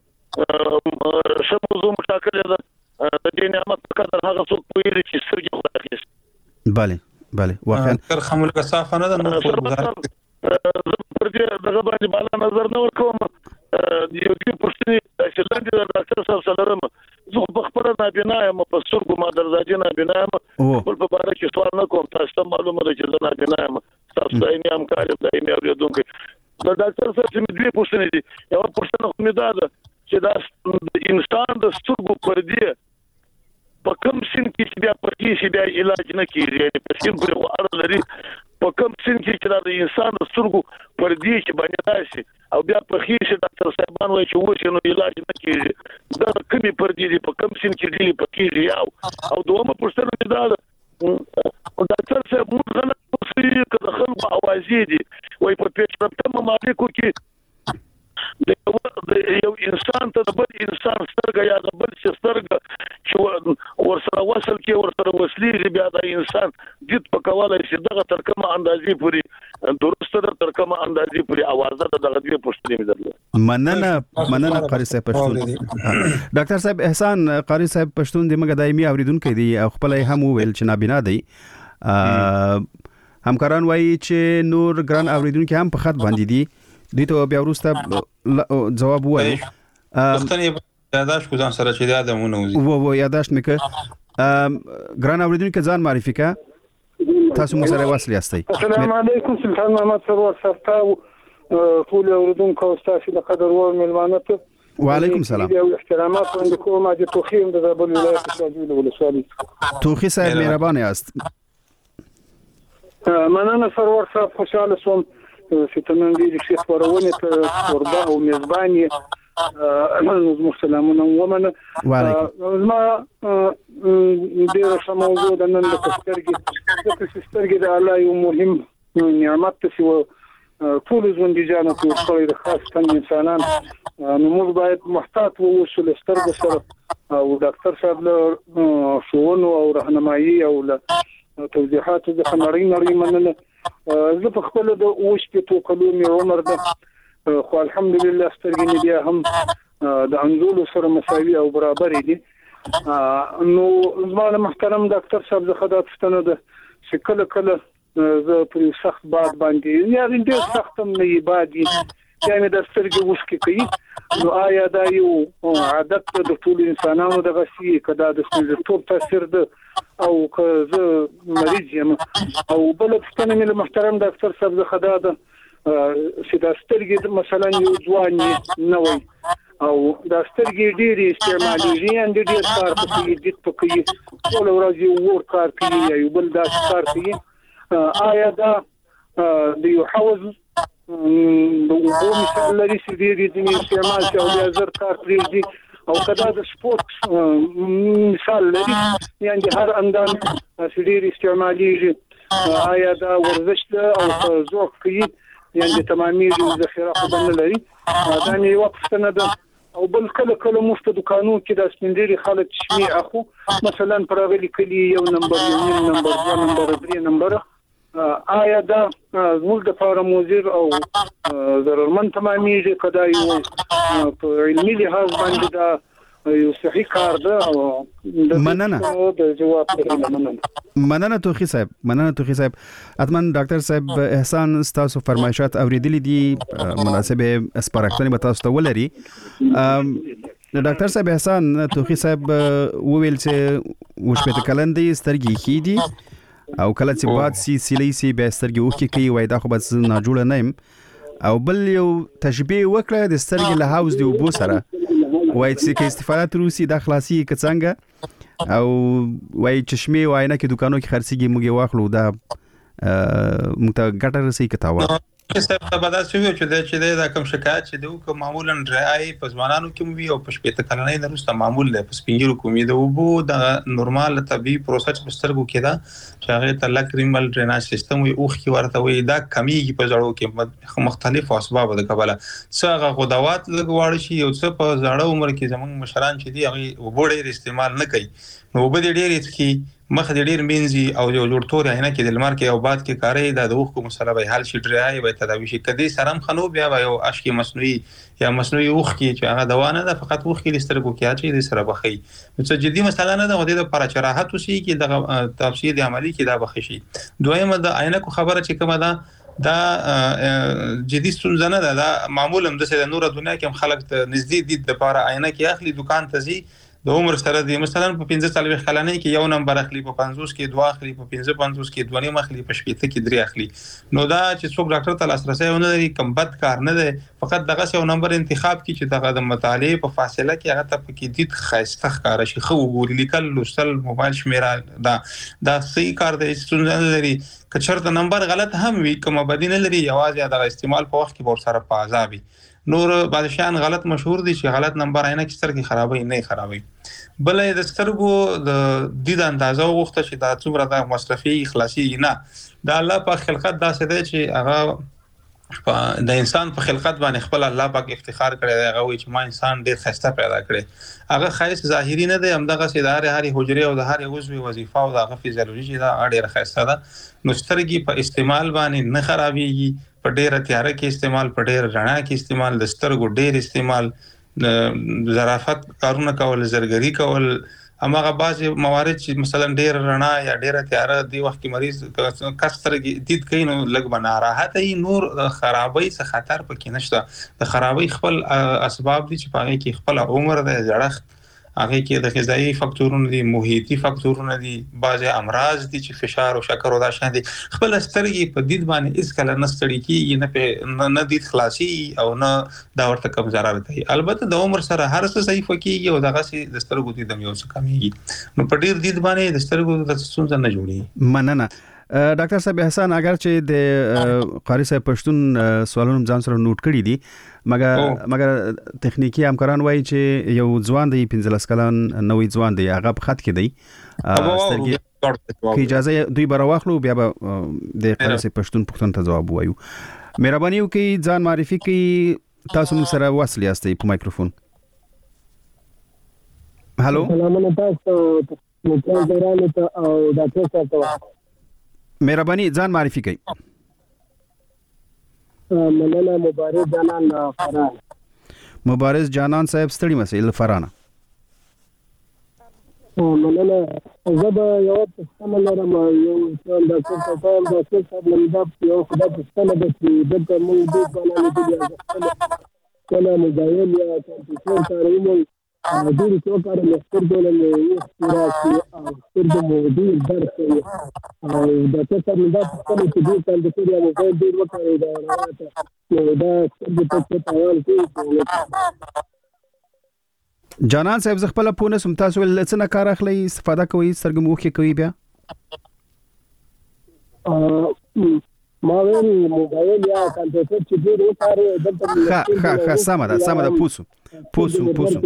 شموزو مشاکل ده د دې نعمت په قدر هغه څوک ویل چې سترګې خدای خېس. بله واقعا تر خمول کثافه نه ده نو پر دې دغه باندې بالا نظر نه ورکوم. یو دې پښتني چې لاندې ډاکټر صاحب سلام زه په خپل نابینا یم، په سترګو ما درځي نابینا یم، خپل په باره کې سوال نه کوم. تاسو ته معلومه ده چې زه نابینا یم، تاسو دایمي همکار یم، دایمي اوریدونکی. د ډاکټر صاحب چې دوی پوښتنې دي، یو پوښتنه خو مې ده چې دا انسان د سترګو پردې په کوم سن کې چې بیا پردې شي بیا علاج نه کیږي، یعنې په سن پورې خو اړه لري. په کوم سن کې چې دا د انسان د سترګو پردې چې باندې راشي او بیا پخې شي، ډاکټر صاحبان وایي چې وشي نو علاج نه کیږي. دا کومې پردې دي، په کوم سن کې دي پکېږي؟ او دومره پوښتنه مې ده ډاکټر صاحب موږ غلط پوښتنې که د خلکو اوازې دي وایي په پیشرفته ممالکو کې د یو انسان ته د بل انسان سترګه یا د بل سترګه چې ورسره وصل کې ورسره وصلېږي بیا د انسان جد پکولی شي. دغه تر کومه اندازې پورې درسته ده، تر کومه اندازې پورې اوازه ده؟ دغه دوې پوښتنې مې درلودې. مننه قاری صاحب پښتون. ډاکټر صاحب احسان قاری صاحب پښتون د موږ دایمي اوریدونکو دی او خپل هم ویل چې نابینا دی. همکاران وایي چې نور ګران اوریدونکو هم په خط باندې دي، دوی ته بیا وروسته جواب وایي. پښتنې یاداشت کو ځان سره چې دا دمونه وزي و یاداشت میکه. ګران اوریدونکو ځان معرفي کا، تاسو مو سره وصل یاستئ. السلام علیکم، سلطان محمد سرور سرتاو ټول اوریدونکو او تاسو د قدر ور ملمانه ته وعلیکم السلام او احترامات وړاندې کوم. د توخیم د زابل ولایت شاجوی ولسوالۍ. توخی صاحب مهربان یاست. مننه سرور صاحب، خوشاله شوم چې تنن دې شي خبرونه ته وربا او میزبانی زموږ سلامونه ومنه. زما ډېر ښه موضوع د نن د سترګې د الله یو مهم نعمت چې ټول ژوندي جانو ته ورکړی د خاص انسانان. نو موږ باید محتاط واوسو له سترګو سره او ډاکټر صاحب له ښوونو او راهنمایي او له توضیحاتو د نړۍ مننه. زه په خپل د 28 کلونو عمر ده، خو الحمدلله سترګې مې بیا هم د انځولو سره مساوي او برابر دي. نو زما محترم ډاکټر صاحب زه خدای پښتنه ده چې کله زه په سخت باد باندې یا ډېر سخت هم نه یې باد یا مې د سترګې وښکې کوي. نو آیا دا یو عادت د ټولو انسانانو دغه شي که دا د ستونزتوب تاثیر ده او که زه مریض یم؟ او بله پوښتنه مې له محترم ډاکټر صاحب څخه دا ده چې دا سترګې مثلا یو ځوان نه وي او دا سترګې ډېرې استعمالېږي، یعنې ډېر کار کوي، دید په کوي، ټوله ورځ یو ور کار کوي یا یو بل داسې کار کوي. آیا دا د یو حوض د اوبو مثال لري چې ډېرې ځینې استعمال شي او بیا زر کار پرېږدي؟ او که دا د سپورت مثال لري یعنې هر اندام چې ډېر استعمالېږي، آیا دا ورزش ده او که ذوق کوي یعنې تمامېږي ذخیره خو به نه لري؟ دا مې یوه پوښتنه ده. او بل کله موږ په دوکانونو کې دا سپین ږیري خلک شمې اخو مثلا پر هغه لیکلي 1 نمبر 2 نمبر 2 نمبر 3 نمبر. آیا دا زموږ دپاره مضر او ضررمند تمامېږي که دا یو په علمي لحاظ باندې دا یو صحیح کار ده؟ او مننه د جواب مننه توخی صاحب. اتمن ډاکټر صاحب احسان تاسو فرمایشات اوریدلې دي، مناسبه سپارښتنې به تاسو ته ولري. ډاکټر صاحب احسان توخی صاحب وویل چې وشپته کلندې سترګې خې دي او کله چې باد سیلې سي به سترګې وکي کوي وای دا خو بس نه جوړ نه يم. او بل یو تشبيه وکړه د سترګې له حوض دی وبو سره وای چې استفاده تروسي د خلاصي کڅنګ او وای چشمه وای نه کې دکانو کې خرڅيږي موږ واخلو دا موږ ته ګټه رسي کتاوه صاحب ته بدا شوی چې دا کوم شکایت چې دوی معمولا ډرای په ځوانانو کې وي او په شپږ کلنۍ دروسته معمول دی په سپینګرو کومې د وبو د نورمال طبي پروسس په سترګو کې دا چې هغه ته لاکریمل ډریناج سیستم وي اوخ کې ورته وي دا کمیږي په زړو کې مختلف اسباب د قبله څنګه غدوات لګواړي شي او څه په زړو عمر کې زمونږ مشران چې دی هغه وبوړې استعمال نه کوي نو وبد ډېر کې مخ د ډیر مینځي او یو جوړتور عینه کې د لمر کې او باد کې کاري د دوخ کو مسله به حل شي ډرای به تداوی شي کدي سرم خنو بیا یو اشکی مصنوعي یا مصنوعي اوخ کې چې هغه دوا نه ده فقط اوخ کې لسترګو کې اچي د سره بخي نو څه جدي مسله نه ده د لپاره چې راحت وشي کې د تفصیل عملی کې دا بخي شي دویمه د عینه کو خبره چې کومه ده دا جدي ستونزه نه ده دا معمولا د نور دنیا کې خلک ته نږدې دي د لپاره عینه کې اخلي دکان ته زی د عمر سره دی مثلا په 45 کلنۍ کې یو نمبر اخلي په 50 کې 2 اخلي په 55 کې 2 نه اخلي په 70 کې 3 اخلي نو دا چې څوک ډاکټر ته لاسرسي ونه لري کم بد کار نه دی فقط دغه یو نمبر انتخاب کی چې دغه د مطالعه په فاصله کې هغه ته پکې دید خاصه ښکار شي خو ګوري لیکل لوستل موبایل شمیره دا صحیح کار دی ستونزه لري کچرته نمبر غلط هم وي کوم بدینه لري یوازې دغه استعمال په وخت کې ور سره په عذابي نور بادشاہان غلط مشهور دي چې غلط نمبر عینه کې سترګې خرابوي نه خرابوي بلې د سترګو د دید اندازه وغوښته چې دا څومره د مصرفي اخلاصي نه د الله په خلقت داسې دی چې هغه د انسان په خلقت باندې خپل الله پاک افتخار کړی دی هغه وایي چې ما انسان ډېر خسته پیدا کړی هغه خاص ظاهري نه دی همدغه سیدار هرې حجره او د هرې عضو وظیفه او د فزیولوژي دا ډېر خسته ده نو سترګې په استعمال باندې نه خرابېږي په ډېر تیاره کې استعمال په ډېر رڼا کې استعمال د سترګو ډېر استعمال ظرافت کارونه کول زرګری کول اماغه بعضی موارد چې مثلا ډېر رڼا یا ډېر تیاره دی وخت کې مریض کسترګي دید کین لګ بنا راحت ای نور خرابې څخه خطر پکې نشته د خرابې خپل اسباب دي چې پاره کې خپل عمر د زړښت هغه کې د غذایی فاکتورونه دي محیطي فاکتورونه دي بعضی امراض دي چې فشار او شکر او دا شان دي خپل سترګې په دید باندې اس کله نستړي کیږي نه دید خلاصي او نه دا ورته کم ضرر کوي البته د عمر سره هر څه صحیح کیږي او دغه سي د سترګو دید یو څه کمیږي نو په ډیر دید باندې د سترګو د څه نه جوړي مننه ډاکټر صاحب احسان اگر چې د قاری صاحب پښتون سوالونه ځان سره نوٹ کړی دي مګر تخنیکی همکاران وایي چې یو ځوان دی 15 کلن نوې ځوان دی هغه په خط کې دی کی اجازه دوی برواخلو بیا به د قاری صاحب پښتون پښتون ته جواب وایو مهرباني وکړئ ځان معرفي کړئ تاسو موږ سره وصل یاستئ په مایکروفون هالو سلامونه تاسو ته دوران ته او ډاکټر صاحب مهرباني ځان معرفي کړئ مننه مبارز جانان فران مبارز جانان صاحب ستړي مسئله فرانه مننه زب یو څه لرم یو څه د څه صاحب لمدا یو خدای په ستنه د دې موږ د باندې دی کله موبایل یا کمپیوټر کاروي دې څو کار له سترګو له استراحت او سترګو مودي درته او د څه څه د څه چې دې تل د سترګو موبایل دې وکړي دا راته دا سترګو ته تاوان کوي جانان صاحب زه خپل پونه سم تاسو ول څه کار اخلي استفاده کوي سترګو موخه کوي بیا ما ویل موبایل یا کمپیوټر چې دې وکړي ها سمه ده پوسو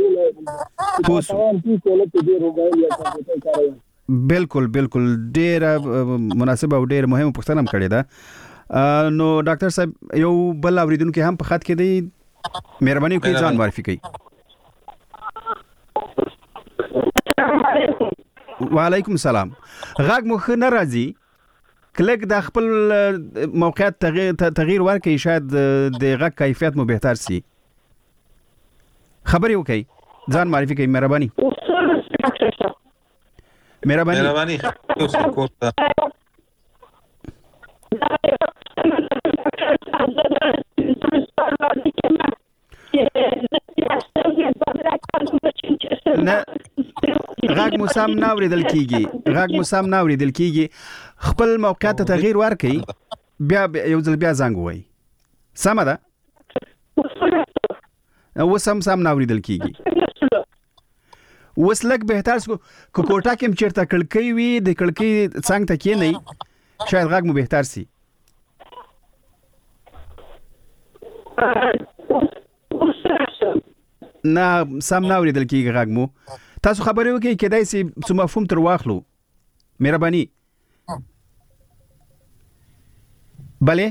بالکل ډیر مناسب او ډیر مهم پوښتنه کړې ده نو ډاکټر صاحب یو بل اوریدونکو هم په خط کې دی مهرباني وکړئ ځان معرفي کړئ وعلیکم السلام غږ مخ نه راځي کلک د خپل موقعیت تغییر ورکړي شاید د غږ کیفیت مو بهتر شي خبري وکړئ ځان معرفي کړئ مهرباني نه غږ مو سم نه اوریدل کیږي خپل موقعیت ته تغییر ورکړئ بیا یو ځل بیا زنګ وای سمه ده سم ناوریدل کیږي وسلک بهتر کو کوټه کې چیرته کړکۍ وي د کړکۍ څنګه ته کې نه شاید غږ مو بهتر سي نه سم ناوریدل کیږي غږ مو تاسو خبرې وکړئ کېدای سي څه مفهوم تر واخلو مهرباني بله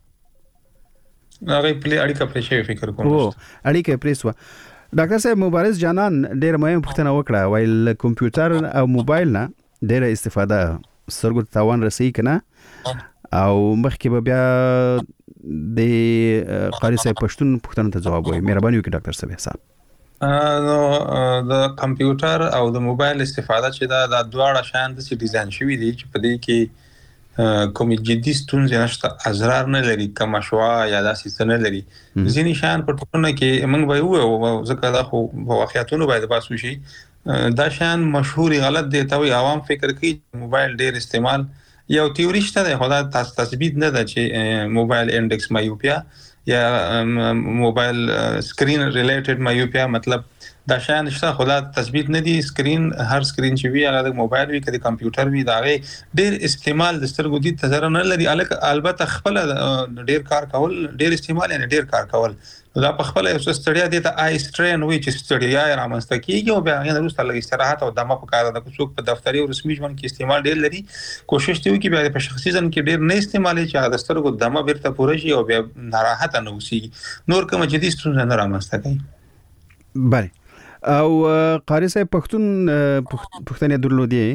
هغه پلی اړیکه پرې شي فکر کوم اړیکه پرې سو ډاکټر صاحب مبارز جانان ډېر مهم پوښتنه وکړه وایي کمپیوټر او موبایل نه ډېره استفاده سرګو تاوان رسي کنه او مخکې به بیا د قاری صاحب پښتون پوښتنه ته جواب وایي مهرباني وکړئ ډاکټر صاحب حساب نو د کمپیوټر او د موبایل استفاده چې دا دواړه شان د ډیزاین شوی دي چې په دې کې کوم جدي ستونزې نشته اضرار نه لري کوم شوا یا داسې څه نه لري ځینې شان په ټولنه کې موږ به وو ځکه دا خو واقعیتونه باید باسو شي دا شان مشهور غلط دی ته عوام فکر کوي موبایل ډیر استعمال یو تیوري شته د خدای تثبیت نه ده چې موبایل انډکس مایوپیا یا موبایل سکرین ریلیټډ مایوپیا مطلب دا شان شته خدای تثبیت نه دي سکرین هر سکرین چې وی هغه د موبایل وی کړي کمپیوټر وی دا ډیر استعمال د سترګو دي تزر نه لري البته خپل ډیر کار کول ډیر استعمال یعنی ډیر کار کول دا په خپل یو ستړیا دي ته آی سټرین وی چې ستړیا رامنځته کیږي او بیا غوښتل وروسته لږ استراحت او دمه په کار د څوک په دفتري او رسمي ژوند کې استعمال ډیر لري کوشش دی چې بیا په شخصي ځن کې ډیر نه استعمالي چې د سترګو دمه بیرته پوره شي او بیا ناراحت نه وسی نور کوم جدي ستونزه نه رامنځته کوي بله او قاری صاحب پښتنې درلودي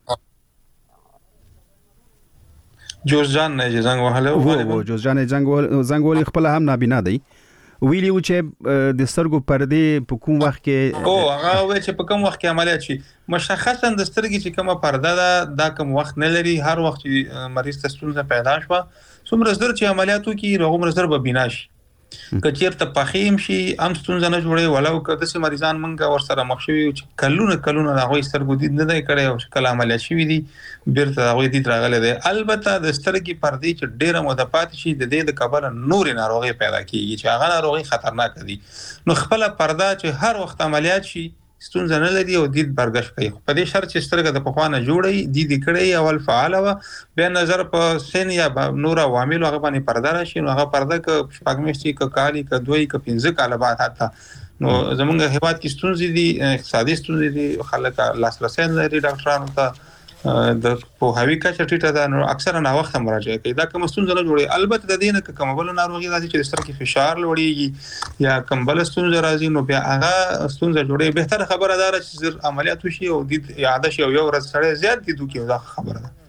جوز جان نه زنګ وهله وو جوز جان زنګ ول خپل هم نابینا دی ویلی و چې د سترګو پردې په کوم وخت کې هغه و چې په کوم وخت کې عملیات شي مشخصا د سترګې چې کومه پرده ده دا کوم وخت نه لري هر وخت چې مریض ته ستونزه پیدا شوه څومره زر چې عملیاتو کې هغه زر به بنا شي کچیر ته پخیم شي ام ستونزه نه جوړي ولو که د مریضان منګه ور سره مخ شوی چې کلونه هغه سترګو دید نه دی کړی او کله عملیات شوی دي بیرته هغه دید راغلی دی البته د سترګې پردې چې ډیره موده پاتې شي د دې د کبله نور ناروغي پیدا کیږي چې هغه ناروغي خطرناک دي نو خپل پرده چې هر وخت عملیات شي ستونزه نه لري او دید برګش کوي په دې شرط چې سترګه د پخوانه جوړي دید کړي اول فعال و به نظر په سن یا نور عوامل هغه باندې پرده راشي نو هغه پرده ک شپږمشتي ک کالي ک دوی ک 15 کال بعد حتی نو زمونږ هیواد کې ستونزې دي اقتصادي ستونزې دي خلک لاسرسي لري ډاکټرانو ته د په هاوی کا چټیټه دا نو اکثره نا وخت مراجعه کوي دا کوم ستونزه نه جوړي البته د دې نه کوم بل ناروغي راځي چې سترګې فشار لوړیږي یا کوم بل ستونزه راځي نو بیا هغه ستونزه جوړي به خبره ده چې زر عملیات وشي او د یاد شي یو ورځ سره زیات دي دوی دا خبره ده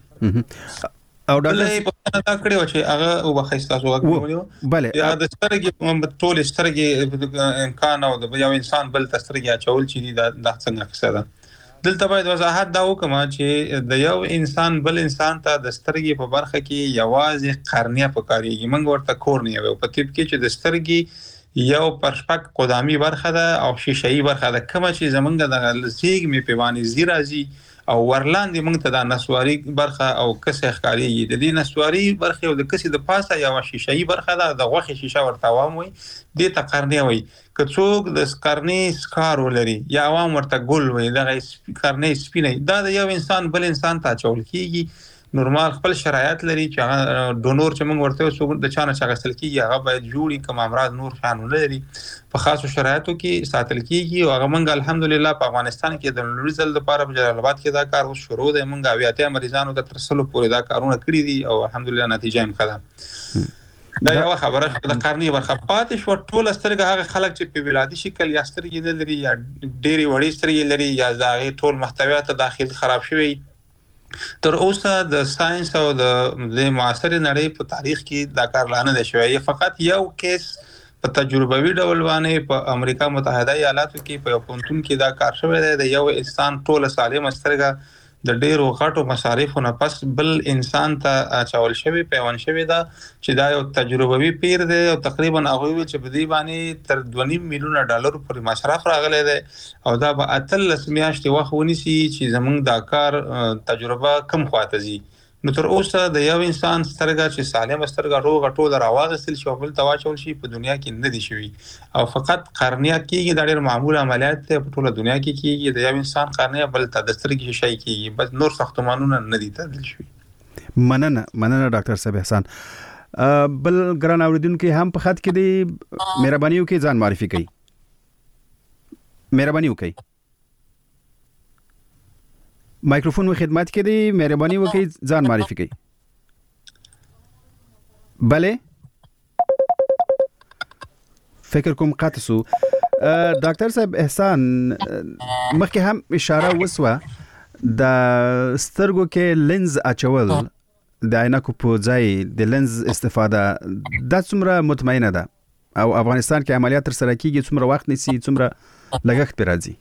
او ډاکټر په تا کړی و چې هغه او بخښتا سو وګورئ بله یا د سترګې ټول سترګې امکان او د یو انسان بل سترګې چول چې دا څنګه څه ده دلته باید وضاحت دا وکم چې د یو انسان بل انسان ته د سترګې په برخه کې یوازې قرنیه پکاريږي موږ ورته کورنیه وي په طب کې چې د سترګې یو پرشپک قدامي برخه ده او شیشه‌ای برخه ده کوم چې زمونږ د لزیګ می پیوانی زیرازي او ورلاندې موږ ته د نسواري برخه او کسه ښکاریږي د دې نسواري برخه او د کسي د پاسه یا شیشه‌ای برخه ده د غوخي شیشه ورته وام وي د تقرنیه وي کڅوګ د سکرنی سکار ولري یا عوام ورته ګل وي دغه سکرنی سپینه دا د یو انسان بل انسان ته چول کیږي نورمال خپل شرایط لري چې ډونور چې موږ ورته وسو د چانه چاغسل کیږي هغه باید جوړي کوم امراض نور شان لري په خاصو شرایطو کې ساتل کیږي او هغه موږ الحمدلله په افغانستان کې د ریزل لپاره په جلال آباد کې دا کار وس شروع دی موږ اویاته مریضانو ته ترسلو پورې دا کارونه کړی دي او الحمدلله نتیجه هم ښه دا یو خبره د قرنی برخه پاتې شو ټول سترګه هغه خلک چې په ولادي شکل یا سترګې لري یا ډېری وړي سترګې لري یا زاغي ټول محتویات داخلي خراب شوی تر اوسه د ساينس او د معاصر نړۍ په تاریخ کې دا کار لانه دی شوی فقط یو کیس په تجربوي ډول باندې په امریکا متحده ایالاتو کې په پونتون کې دا کار شوی دی د یو انسان ټول سالم سترګه د ډیرو غټو مصارفو نه پس بل انسان ته چاول شوی پیوان شوی دا چې دا یو تجربوي پیر دی او تقریبا هغه وی چې په دې باندې تر 2.5 میلیون ډالر پر مصرف راغلی دی او دا به اتل میاشتې وخت ونیسي چې زمونږ دا کار تجربه کم خواته زی نو تر اوسه د یو انسان سترګه چې سالم سترګه روغه ټوله راواغستل شي او بل تواچول شي په دنیا کې نه دي شوی او فقط قرنیه کېږي د ډېر معمول عملیات په ټوله دنیا کې کېږي د یو انسان قرنیه بل ته د سترګې شي کېږي بس نور ساختمانونه نه دي تدل شوی. مننه ډاکټر صاحب احسان. بل ګران اوریدونکو هم په خط کې دی مهرباني وکړئ ځان معرفي کړئ. مهرباني وکړئ مایکروفون و خدمت کې دی مهرباني وکړئ ځان معرفي کړئ. بله فکر کوم قطع سو. ډاکټر صاحب احسان مخکې هم اشاره وسوه د سترګو کې لینز اچول د عینکو په ځای د لینز استفاده د څومره مطمئنه ده او افغانستان کې عملیات تر سره کیږي څومره وخت نیسي څومره لګښت پرې راځي؟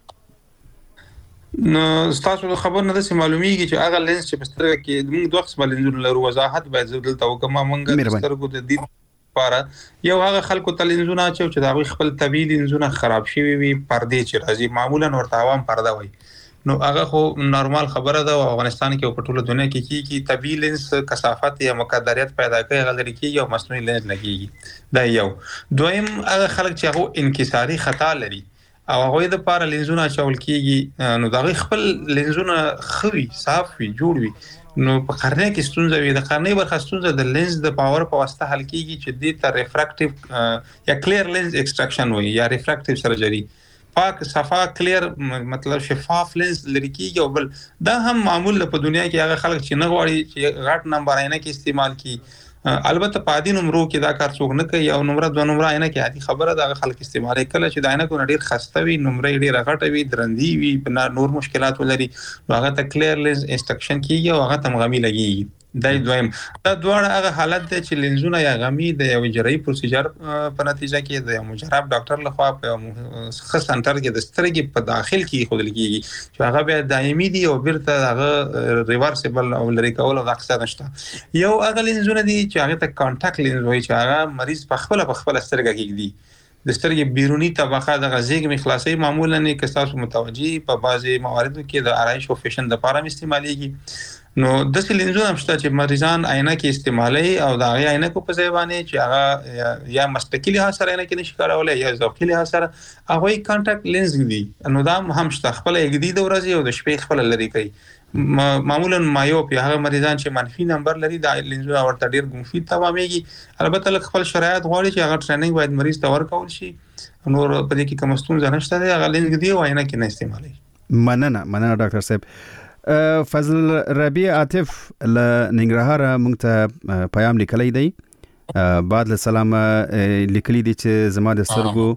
نو تاسو خبر نه ده معلومیږي چې هغه لینز چې په سترګه کې موږ دوه قسم لینزونه لرو وضاحت باید دلته وکړم موږ د سترګو د دید لپاره یو هغه خلکو ته لینزونه چې دا خپل طبيعي لینزونه خراب شوي وي پردې چې راځي معمولا ورته عوام پرده وي نو هغه خو نارمال خبره ده او افغانستان کې په ټوله دنیا کې کیږي طبيعي لینز کثافت یا مقداریت پیدا کوي غلطي کیږي او مصنوعي لینز لګيږي دا یو. دویم هغه خلک چې هغه انکساري خطا لري او هغه د لپاره لینزونه چول کیږي نو دا خپل لینزونه خوي صاف وي جوړ وي نو په قرنیه کې ستونزه وي د قرنیه برخه ستونزه د لینز د پاور په واسطه حل کیږي چې د ریفراکټیو یا کلیر لینز ایکستراکشن وي یا ریفراکټیو سرجری پاک صفا کلیر مطلب شفاف لینز لري کیږي او بل دا هم معمول په دنیا کې هغه خلک چې نه غواړي چې غټ نمبر عینه کې استعمال کی البته په عادي نمبرو کې دا کار څوک نه کوي او نمبر دوه نمبر عینه کې عادي خبره دا خلک استعمال کله چې د عینه کو ډیر خسته وي نمبر ډیر غټه وي درندي وي نور مشکلات ولري هغه ته کلیر لینز انسټرکشن کیږي او هغه ته مغمی لګي دا دویم دا دواړه هغه حالت دی چې لینزونه یا غمی د یو جراحي پروسیجر په نتیجه کې د مجرب ډاکټر لخوا په خاص سنټر کې د سترګې په داخل کې خودل کیږي چې هغه بیا دایمي دي او بیرته هغه ریورسیبل او لری کول او اکثر نشته. یو هغه لینزونه دي چې هغه ته کانټاکټ لینز وایي چې هغه مریض په خپل سترګه کې دي د سترګې بیرونی طبقه د غزيګ مخلاصي معمولا نه کساسو متوجي په بعضي مواردو کې د آرایش او فیشن د لپاره استعماليږي نو د لینزونو هم شته چې مریضان عینه کې استعمالي او د عینه کو په ځای باندې چې هغه یا مستقلی حاصل عینه کې نشي کارولای یا ذوقي حاصل هغه کانټاکټ لینز دي نو دا هم شته خپل یګدي د ورځي او د شپې خپل لري کوي معمولا مایوپیا هغه مریضان چې منفي نمبر لري د لینزونو ورته ډیر مفید تمامېږي البته خپل شرایط غواړي چې هغه ټریننګ باید مریض ته ورکول شي نور په دې کې کوم ستونزه نشته هغه لینز دی او عینه کې نه استعمالي. مننه ډاکټر صاحب. فضل ربیع عاطف له ننګرهار مونږ ته پیغام لیکلی دی بعد له سلام لیکلی دی چې زما د سترګو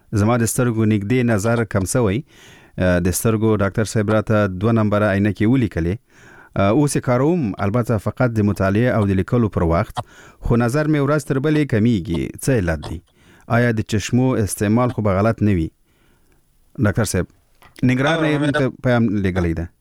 نږدې نظر کم شوی د سترګو ډاکټر صاحب راته 2 نمبر عینه کې ولیکلې اوس کاروم البته فقط د مطالعه او د لیکلو پر وخت خو نظر مې ورځ تر بلې کمیږي څه علت دی آیا د چشمو استعمال خو به غلط نه وي؟ ډاکټر صاحب ننګرهار نه پیغام لیکلی دی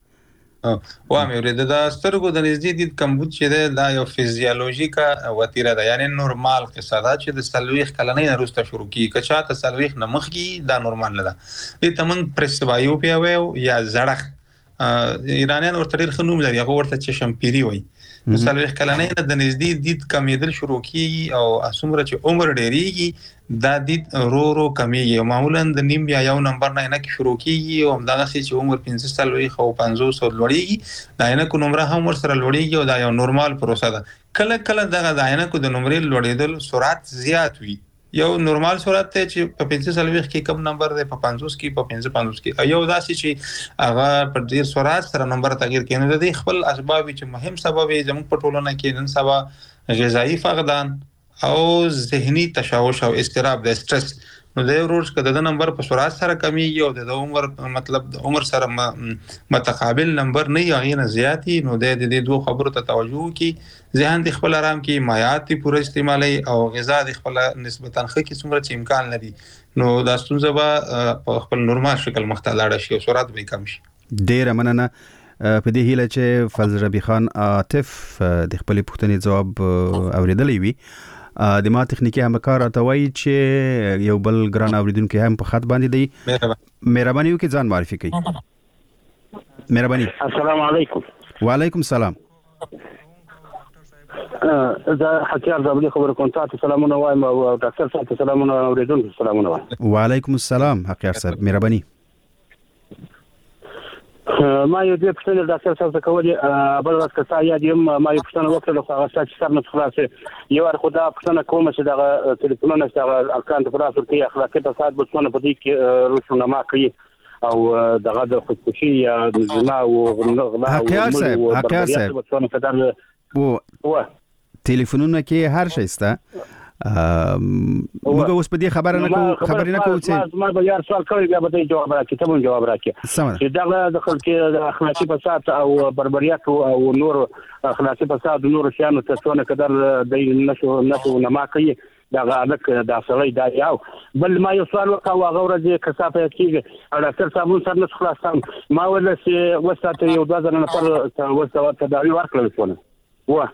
مې ورته د سترګو د نږدې دید کمبود چې دا یو فزیولوژیکا وتیره ده یعنی نورمال قصه ده چې د سلويخ کلنې نه وروسته شروع کیږي کچا ته سلويخ نه مخکي دا نورمال نه ده دې تمن پرسبایوپیا وایو یا زړخ ایرانیان ورته ډیر خنوم لري هغه ورته چشم پیری وایي سلويخ کلنې نه د نږدې دید کمیدل شروع کیږي او اسمره چې عمر ډیریږي دا دید رو کمیږي معمولا د نیم یا یو نمبر نه کې شروع کیږي او همدغه چې عمر 15 سال وي خو 500 لوړیږي دا نه کو نمبر هم ور سره لوړیږي او دا یو نورمال پروسه ده کله دغه دا نه کو د نمبر لوړیدل سرعت زیات وي یو نورمال سرعت ته چې په 15 سال کې کم نمبر دی په 500 کې په 55 کې یو داسې چې هغه په ډیر سرعت سره نمبر تغییر کوي نو د خپل اسباب چې مهم سبب یې زموږ په ټولنه کې نن سبا غذایی فقدان او ذهني تشوش او اضطراب د سټرس نو د روز کده د نمبر په سرعت سره کمیږي او د عمر مطلب د عمر سره متقابل نمبر نه یغې نه زیاتی نو د دې دوه خبرو ته توجه کی ذهن د خپل آرام کی مایات پوره استعمالي او غذا د خپل نسبتا خکې څومره چې امکان لري نو دا ستونزه به په خپل نورمال شکل مختلړ شي او سرعت به کم شي. ډیر مننه په دې هیله چې فضل ربیع خان عاطف د خپل پوښتنې جواب اوریدلی وي د ما تخنیکی همکار اتوي چې یو بل ګران اوریدونکو هم په خط باندې دی مهرباني وکړئ ځان معرفي کړئ. مهرباني. السلام علیکم. وعلیکم السلام. زه حکیار زابلی خبر کوم تاسو سلامونه وایم او ډاکټر صاحب سلامونه اوریدونکو سلامونه وایم. وعلیکم السلام حکیار صاحب مهرباني. ما یو دې پښتنه ډاکټر صاحب څخه کولې بل ورځ کسا یاد یم ما یو پښتنه وکړه خو هغه چې سر نه خلاصې یو ور خدا پښتنه کوم چې دا ټلیفونونه چې ارکان د پراسو کې اخلاقي فساد بوتونه په دې کې روشنما کوي او دغه د خودکشي یا د زنا او غلا او حکیار صاحب و ټلیفونونه کې هر شي ستا موږ اوس په دې خبره نه کوو چې ما به یار سوال کوي بیا به جواب راکړي ته مونږ جواب راکړي چې دغه د خلکو د اخلاقي فساد او بربریت او نور اخلاقي فساد او نور شیانو ته څونه قدر د نشو نما کوي دا غالک دا سړی دا یو بل ما یو سوال وکاو هغه ورځ کثافه کیږي او ډاکټر صاحب سره نس خلاصم ما ول چې وساته یو 2000 نفر وساته دا ورکړل شو و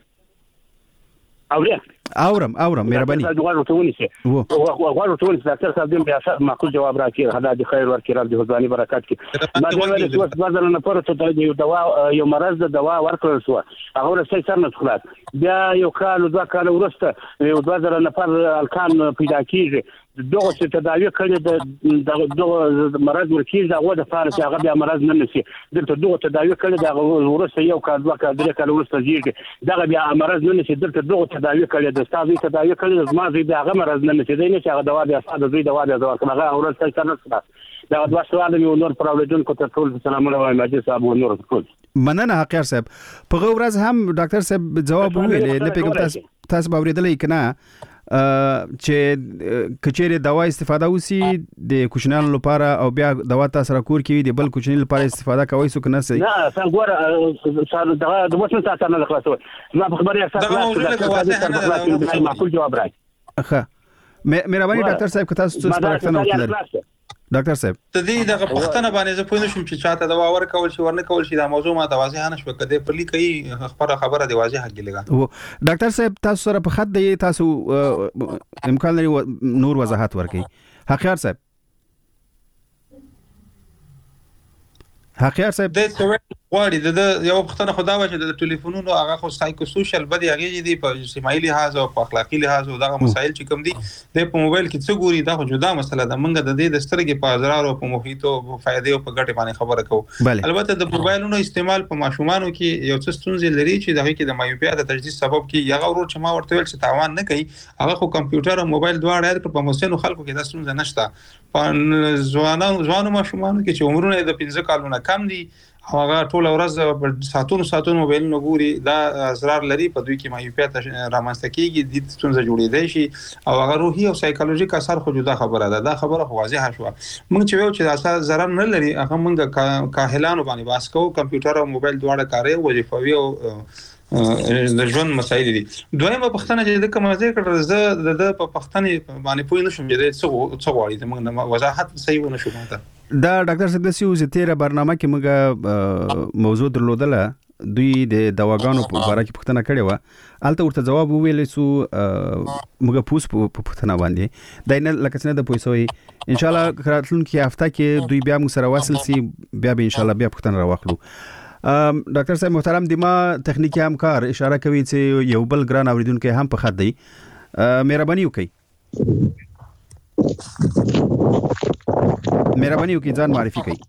اورم مهرباني غواړم ته ونیسه غواړم ته ونیسه ډاکټر صاحب دې بیا معقول جواب راکړي خدای دې خیر ورکړي رب دې حضاني برکات کړي ما دې ولې څه وځل نه پرته ته یو دوا یو مرز د دوا ورکړل شو هغه ورسې سر نه خلاص بیا یو کال دوه کال ورسته یو 2000 نفر الکان پیدا کیږي دغه چې تداوی کړي د دغه مرز ورکیږي هغه د فارس هغه بیا مرز نه نشي دلته دغه تداوی کړي د ورسته یو کال دوه کال درې کال ورسته کیږي دغه بیا مرز نه نشي دلته دغه تداوی کړي د استاد تداوی کړي د ما زی هغه مرز نه نشي دی نه چې هغه دوا بیا استاد زی دوا بیا هغه ورسته څنګه دا د واسوال یو نور پراوډون کو ته ټول سلامونه وایم اجازه صاحب نور ټول مننه حکیار صاحب په ورځ هم ډاکټر صاحب جواب ویلې نه پیګم تاسو باورېدلې کنه چې کچېره دوا استفاده وسی د کوچنیانو لپاره او بیا دوا تاسو را کور کې د بل کوچنی لپاره استفاده کوي سو کنه سي نه څنګه سره د وڅن ساعت نه خلاصو ما خبري اساس معقول جواب راځي ښه مهرباني ډاکټر صاحب که تاسو څه سپارښتنه وکړئ ډاکټر صاحب ته دې دغه پښتنه باندې زه پوه نشم چې چاته دوا ورکول شي ورنه کول شي دا موضوع ما د واضح نه شو کده په لیکي خبره دی واضح حق لګا ډاکټر صاحب تاسو سره په خط دی تاسو امکان لري نور وضاحت ورکړي حقیار صاحب د غواړي د یو پښتنه خدا و چې د ټلیفونونو هغه خو سایکو سوشل بدی هغه دي په اجتماعي لحاظ او په اخلاقی لحاظ او دغه مسایل چې کوم دي د په موبایل کې څه ګوري دا خو جدا مسله ده منګه د دې د سترګې په اضرار او په محیط او په فائدې او په ګټې باندې خبره کوو البته د موبایلونو استعمال په ماشومانو کې یو څه ستونزې لري چې دغه کې د مایوپیا د تجدید سبب کې یغه ورو چې ما ورته ویل چې تاوان نه کوي هغه خو کمپیوټر او موبایل دواړه په مسنو خلکو کې د ستونزې نشته په ځوانو ماشومانو کې چې عمرونه د 15 کالونو کم دي هغه ټول ورځ ساعتونو موبایل نه ګوري دا اضرار لري په دوی کې مایوپیا رامنځته کیږي د ستونزې جوړېدای شي او هغه روحي او سایکولوژیک اثر خو جدا خبره ده دا خبره خو واضحه شو موږ چې ویل چې دا ضرر نه لري هغه موږ کاهلانو باندې باس کوو کمپیوټر او موبایل دواړه کاري وظیفوي او د ژوند مسایل دي دویمه پښتنه چې د کوم ځای کړه زه د پښتنې باندې پوه نشم چې څه غواړي موږ وضاحت صحیح ونه شو ماته دا ډاکټر صاحب د سیو تیره برنامه کې موږ موضوع درلودله دوی د دواګانو په اړه کې پوښتنه کړې و البته ورته جواب ویل سو موږ پوس په پوښتنه باندې دا نه لکه څنګه د پوښتنه ان شاء الله راتلونکي هفته کې دوی بیا موږ سره وصل سي بیا به ان شاء الله بیا پوښتنه راوخلو ډاکټر صاحب محترم د ما تخنیکی همکار اشاره کوي چې یو بل ګران اوریدونکو هم په خط دی مهرباني وکړئ ځان معرفي کړئ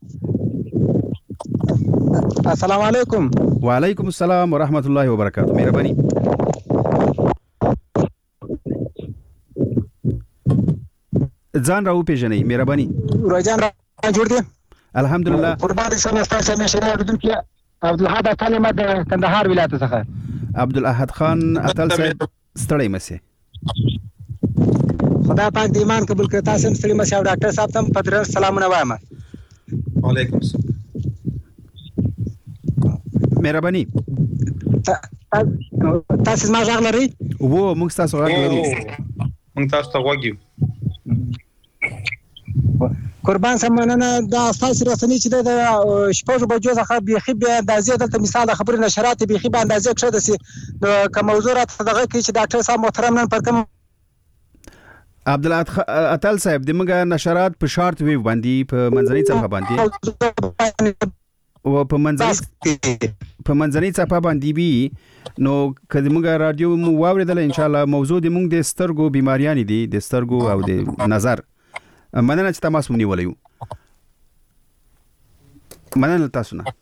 السلام علیکم وعلیکم السلام ورحمت الله وبرکاته مهرباني ځان راو پیژنئ مهرباني روزان را جوړ دي الحمدلله قربان شم تاسو مې شریعه اوریدونکو عبدالاحد کلمه د کندهار ولایت څخه عبدالاحد خان اتل صاحب ستړی مسه خدا پاک د ایمان قبول کړه تاسو ستړي مشه او ډاکټر صاحب ته په درنه سلامونه وایم وعلیکم السلام مهرباني تاسو ما ځاګ لري وو موږ تاسو غږ لرو موږ تاسو ته وګیو قربان سمنه دا تاسو رسنی چې د شپږ بجو څخه بيخي به اندازې دلته مثال خبرې نشرات بيخي به اندازې کړه د سي کوم موضوعات دغه کې چې ډاکټر صاحب محترم نن پر کوم عبدالله اتل صاحب د موږ نشرات په شارټ ویو باندې په منځنۍ صفحه باندې او په منځنۍ څپه باندې وي نو کله موږ رادیو مو واوریدل ان شاء الله موضوع د موږ د سترګو بیماریان دي د سترګو او د نظر مننه چې تاسو مونږ نیولیو مننه تاسو نه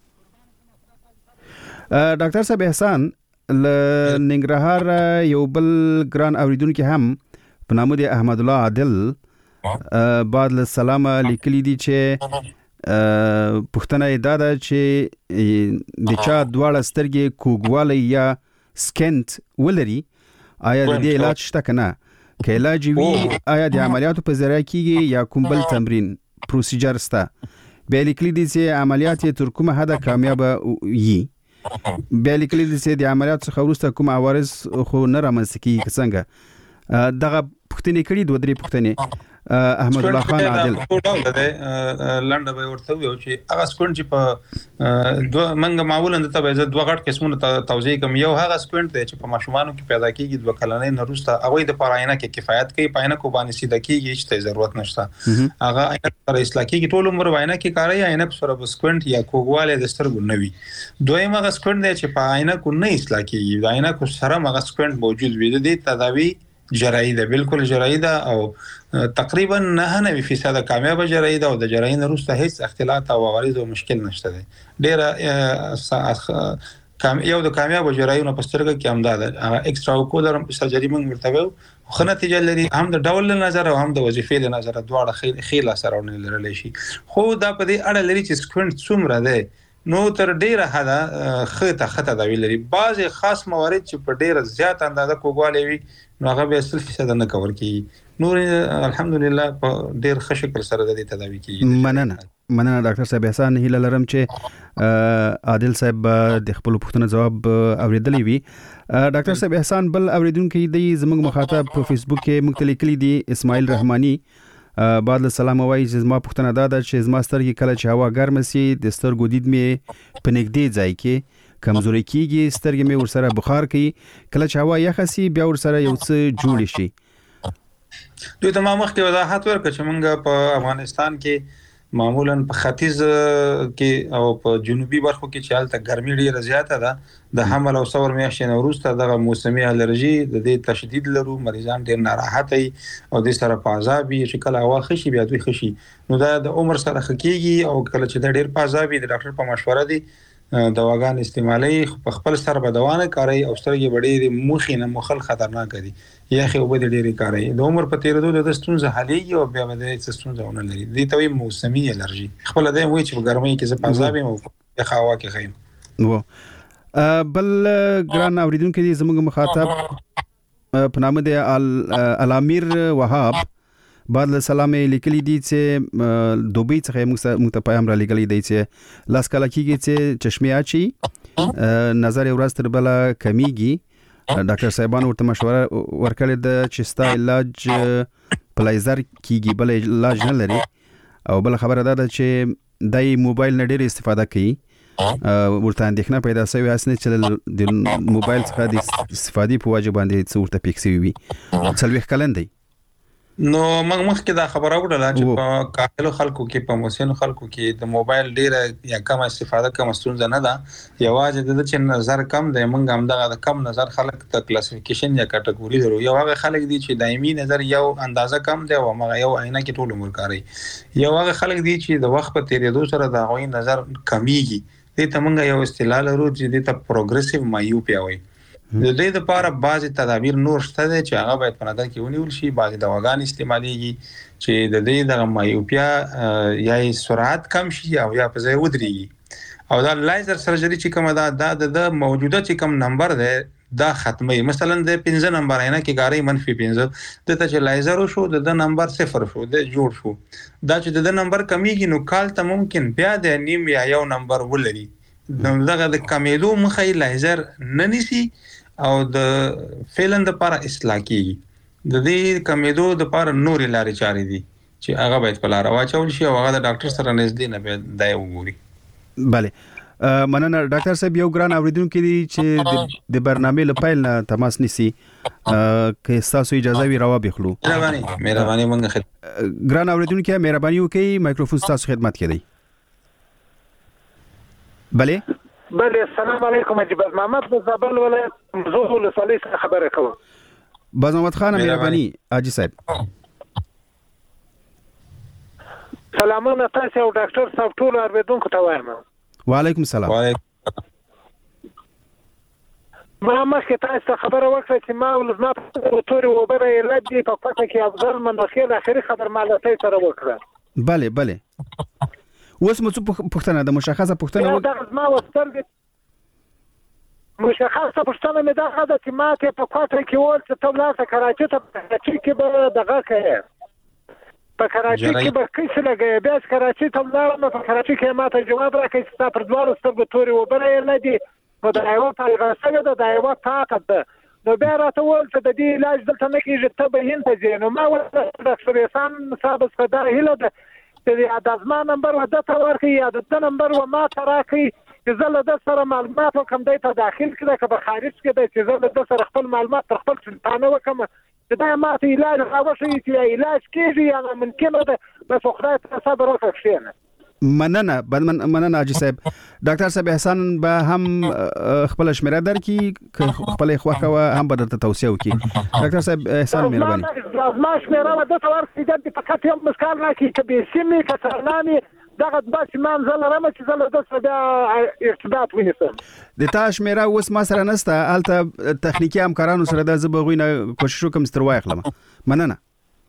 ډاکټر صاحب احسان ل ننګرهار یو بل ګران اوریدونکو هم په نامه د احمد الله عادل بعد له سلام لیکلی دي چې پښتنه ادا ده چې د چا دواړه سترګې کوګواله یا سکنت ولري آیا د دې علاج شته کنه که علاج وي آیا د عملیاتو په ذریعہ کیږي یا کوم بل تمرین پروسیجر ستا بیا لیکلی دي چې عملیات تر کومه حد کامیاب وي بیا لیکلی دي چې د عملیات څخه وروسته کوم عوارض خو نه رامنځته کیږي څنګه دغه پښتنې کړي دوه درې پښتنې احمد الله خان عادل لنډه به ورته ویو چې هغه سکوینټ چې په منګه معمولا د تبعیض دوه غټ قسمونه توضیح کوم یو هغه سکوینټ دی چې په ماشومانو کې پیدا کیږي دوه کلنې نه وروسته هغه د پراینه کې کفایت کوي پاینه کو باندې سیده کیږي چې ضرورت نشته هغه عینه پر اصلاح کیږي ټول عمر وینه کې کاري عینه سره سکوینټ یا کوګواله د سترګو نوي دویم هغه سکوینټ دی چې په عینه کو نه اصلاح کیږي د عینه کو سره هغه سکوینټ موجود وي د تداوی جراحي ده بالکل جراحي ده او تقریبا 99% کامیاب جراحي ده او د جراحي نه وروسته هیڅ اختلاط او عوارض او مشکل نشته ده ډیره یو د کامیاب جراحي نو پسترګه کې هم ده ایکسترا کوډر سرجري موږ مرتبه خو نتیجه لري هم د ډول نظر او هم د وظیفې د نظر دواړه خیله سره ونلرل شي خو دا په دې اړه لري چې سکوینټ څومره ده نو تر ډیره حدا خطه دا ویلري بعض خاص موارد چې په ډیره زیات اندازه کوګواله وي نو هغه به 100% نه کور کیږي نور الحمدلله په ډیر ښه شکل سره د تداوی کیږي مننه ډاکټر صاحب احسان هیله لرم چې عادل صاحب د خپل پوښتنه جواب اوریدلی وي ډاکټر صاحب احسان بل اوریدونکو دی زموږ مخاطب په فیسبوک کې مختلف کلی دی اسماعیل رحمانی بعد له سلام وایي چې زما پوښتنه دا ده چې زما سترګې کله چې هوا ګرم سي د سترګو دید مې په نږدې ځای کې کمزوري کیږي سترګې مې ورسره بخار کوي کله چې هوا یخ سي بیا ورسره یو څه جوړ شي دوی ته ما مخکې وضاحت ورکړ چې موږ په افغانستان کې معمولا په ختیځ کې او په جنوبي برخو کې چې حالت ګرمي ډیره زیاته ده د حمل او ثور میاشتې نه وروسته د موسمي الرجی د دې تشدید لرو مریضان ډیر ناراحت او د سره پازابي چې کله هوا خشي بیا دوی خشي نو دا د عمر سره خکېږي او کله چې د ډیر پازابي د ډاکټر په مشوره دي دواګان استعمالي په خپل سر بدوانه کوي او سترګې وړي مخې نه مخل خطرناک دي یا خو به ډېری کوي د عمر په تیرېدو د ستونزې حلېږي او بیا د ستونزې ونه لري دي ته موسمي الرجی خپل د وې چې ګرمۍ کې ز پازابي مو د هوا کې خیم نو بل ګران اوریدونکو دي زموږ مخاطب په نامه د الامیر وهاب بعد له سلام لیکلی دي چې دوبۍ څخه موږ ته پیغام را لګلی دی چې لاس کله کېږي چې چشمه اچي نظر ورځ تر بل کمیږي ډاکټر صاحبان ورته مشوره ورکړې ده چې ستا علاج پلایزر کیږي بل علاج نه لري او بل خبره ده چې دای موبایل نه ډېر استفاده کوي ورته اندېښنه پیدا شوې اسنه چې د موبایل څخه د استفادې په وجه باندې څه ورته پیښ وي څلوي کلن دی نو موږ مخکې دا خبره وکړه چې په کاهلو خلکو کې په مسنو خلکو کې د موبایل ډیره یا کم استفاده کوم ستونزه نه ده یوازې د چې نظر کم دی موږ هم د کم نظر خلک ته کلاسیفیکیشن یا کټګوري درو یو هغه خلک دي چې دایمي نظر یو اندازه کم دی او هغه یو عینه کې ټول عمر کاری یو هغه خلک دي چې د وخت په تیریدو سره د غوي نظر کمیږي دې ته موږ یو اصطلاح لرو چې د پروګریسیو مایوپیا وایي د دې لپاره بعضی تدابیر نور شته چې هغه باید په نظر کې ونیول شي بعضی دواګان استعماليږي چې د دې د مایوپیا یا سرعت کم شي او یا په ځای ودرېږي او دا لیزر سرجري چې کومه دا د موجوده چې کوم نمبر ده دا ختمي مثلا د 15 نمبر عینه کې ګاري -15 د ته چې لیزر شو د نمبر 0 شو د جوړ شو دا چې د نمبر کمیږي نو کال ته ممکن بیا د نیم یا یو نمبر ولري دغه د کمیدو مخې لیزر نه نسی او د فعلن د لپاره اصلاح کیږي د دې کمیدو د لپاره نور لارې چارې دي چې هغه باید په لار واچول شي او هغه د ډاکټر سره نږدې نه دی وګوري bale مننه ډاکټر صاحب یو ګران اوریدونکو دي چې د برنامه لپاره نه تماس نیسي که تاسو اجازه وي راو بخلو مهرباني مونږ ګران اوریدونکو مهرباني وکړئ مایکروفون تاسو خدمت کوي بله السلام علیکم حاجی باز محمد د زابل ولایت زوغو له صالح څخه خبره کوم. باز محمد خان مهرباني حاجی صاحب. سلامونه تاسو او ډاکټر صاحب ټول اوریدونکو ته وایم. وعلیکم السلام. ما مخکې تاسو ته خبره وکړه چې ما ولزما په توري وبره یې لدی په پټه کې افضل منخیر اخري خبر مالته سره وکړه. بله اوس مو څه پوښتنه د مشخصه پوښتنه دا زما وستر مشخصه پوښتنه مې دا ده چې ما ته په پټه کې ول چې ته لاته کراچي ته کې به دغه کوي په کراچي کې به کیسه لګي بیا کراچي ته لاړم په کراچي کې ما ته جواب راکړ چې تا پر دوه سترګو توري وبره یې لدی نو دا یو پیغام ده دا یو طاقت ده نو بیا راته ول چې د دې علاج دلته نه کیږي ته به هند ته ځې نو ما ول ډاکټر احسان صاحب څخه دا هیله ده چې د ازما نمبر ودته ورکړي یا د نمبر و ما ته راکړي چې زه له د سره معلومات وکم دی ته داخل کړه که به خارج کړه چې زه له د سره خپل معلومات تر خپل سلطانه وکم چې دا ما ته علاج راوښي چې علاج کیږي یا ممکن ده بس خدای ته صبر وکړه کښینه. مننه حاجی صاحب. ډاکټر صاحب احسان به هم خپل شمیره درکې خپل خوښه هم به درته توصیه وکړي. ډاکټر صاحب احسان مهرباني. ما شمیره ودته ورکړي د فقط یو مسکال راکړي چې به سیمې کسرنامي دغه بس ما زل رمه چې زل د سره ارتباط ونیسم. د تا شمیره اوس ما سره نسته الته تخنیکی همکارانو سره د زبغوینه کوشش وکم ستر واخلم. مننه.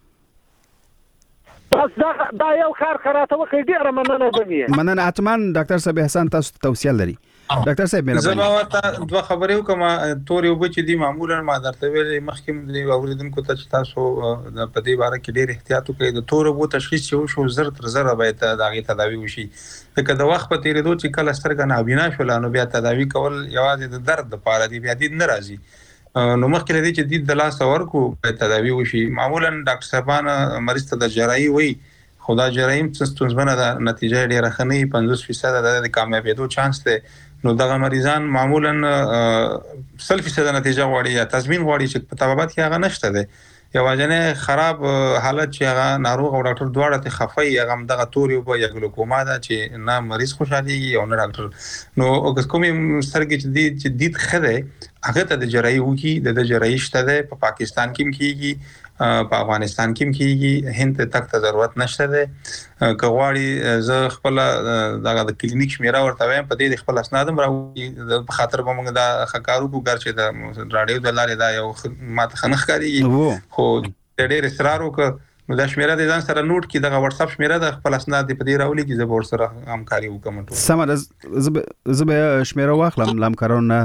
بس دا یو کار کراته وکړي ډیره مننه بنی. مننه اتمن ډاکټر صاحب احسان تاسو توصیه لري. ډاکټر صاحب مهرباني. زما ورته دوه خبرې وکم تورې وب چې دی معمولا ما درته ویلې مخکې دی اوریدونکو ته چې تاسو په دې باره کې ډیر احتیاط وکړئ. د تورې وب تشخیص چې شو زر تر زر باید دغه تداوی وشي. که د وخت په تیریدو چې کله سترګه نابینا شول نو بیا تداوی کول یوازې د درد لپاره دی بیا دې نه راځي. نو مخکې لري چې د لاس ورکو په تداوی وشي. معمولا ډاکټر صاحبان مریض ته د جراحي وي خدا جراحي ستونزمنه ده نتیجه ډیره خني 50% د کامیابیدو چانس ده. نو دغه مریضان معمولا 100% نتیجه غواړي یا تضمین غواړي چې په طبابت کې هغه نشته ده. یوازینه خراب حالت چې هغه ناروغ او ډاکټر دواړه ته خفای هغه دغه توري او یا ګلوکوما ده چې نه مریض خوشالي او نه ډاکټر. نو اوس کومي سرګي چې دید خده هغه ته د جراحي وکي د جراحي شته ده په پاکستان کې کیږي په افغانستان کې کیږي هند ته تک ضرورت نشته ده. کغواړي زه خپل دغه د کلینیک شمیره ورته وایم په دې خپل اسنادم راوړي د خاطر به موږ د خکارو کو ګرځي د رادیو د لارې دا یو ماته خنخ کاریږي خو ډېر اصرار وکړ نو دا شمیره د ځان سره نوٹ کی دغه واتس اپ شمیره د خپل اسناد په دې راولي کې زه ور سره همکاري وکم. سم زه شمیره واخلم لامکارونه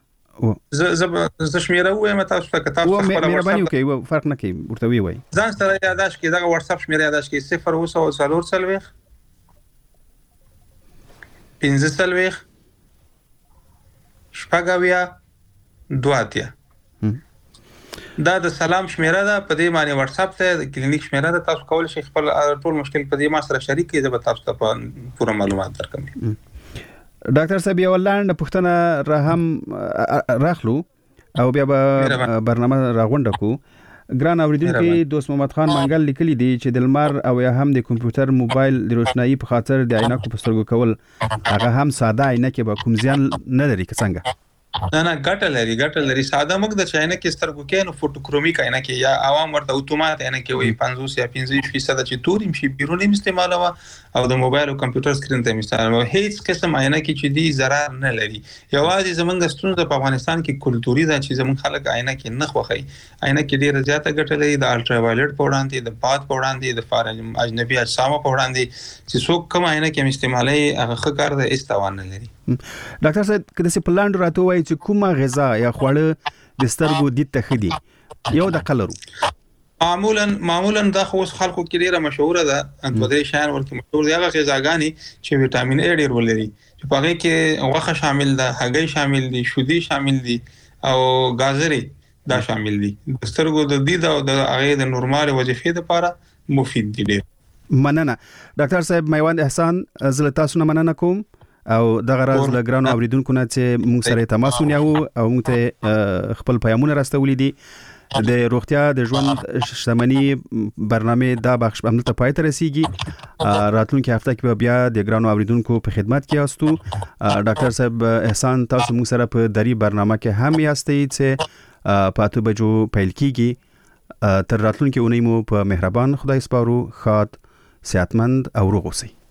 ز شمیره وایم تاسو ته کتاب خپل مهرباني وکړئ فرق نه کوي ورته وی ځان سره یاداش کې دغه واتس اپ شمیره یاداش کې 0 15 شپږاویا دواتیا دا د سلام شمیره ده په دې معنی واتس اپ ته د کلینیک شمیره ده تاسو کول شي خپل ټول مشکل په دې ما سره شریک کړئ زه به تاسو ته پوره معلومات درکوم. ډاکټر صاحب یو لاند پوښتنه را هم راخلو او بیا به برنامه راغونډه کو. ګران اوریدونکو دوست محمد خان منګل لیکلی دی چې د لمر او یا هم د کمپیوټر موبایل د روشنايي په خاطر د عینکو په سترګو کول هغه هم ساده عینکې به کوم زیان نه لري که څنګه؟ نه ګټه لري ساده موږ د چاینه کې سترګو کې نو فوټوکرومیک عینه کې یا عوام ورته اتومات عینه کې وي 50 یا 50% چې توریم شي بیرونی استعمالوه او د موبایل او کمپیوټر سکرین ته استعمالوه هیڅ قسم عینه کې چې دی ضرر نه لري. یوازې زمونږ ستونزه په افغانستان کې کلتوري ده چې زمونږ خلک عینه کې نه خوخي. عینه کې ډیره زیاته ګټه لري د الټرا وایلټ په وړاندې د باد په وړاندې د فارغ اجنبي اجسام په وړاندې چې څوک کوم عینه کې استعمالي هغه ښکار د استوان نه لري. ډاکټر صاحب کله چې پلاند راته وایي چې کومه غذا یا خواړه د سترګو د تخدي یو د قلرو معمولا دا خو خلکو کې ډیره مشهوره ده د درې شان ورته مشهور دی هغه غذاګانی چې وټامین ا ډیر ولري چې په هغه کې غوښه شامل ده هګۍ شامل دي شودي شامل دي او گازري دا شامل دي. د سترګو د دید او د هغه د نورمال وظیفې لپاره مفید دي ډیر. مننه ډاکټر صاحب میوند احسان زه تاسو نه مننه کوم او دغه راز له ګرانو اوریدونکو نه چې موږ سره تماس ونیو او موږ ته خپل پیغامونه راستولې دي. د روغتیا د ژوند شتمنۍ برنامه دا بخش همدلته پای ته رسیږي. راتلونکي هفته کې به بیا د ګرانو اوریدونکو په خدمت کې یاستو. ډاکټر صاحب احسان تاسو موږ سره په دری برنامه کې هم یاستئ چې په 8 بجو پیل کیږي. تر راتلونکي اونۍ مو په مهربان خدای سپارو. خاط صحتمند او روغ اوسئ.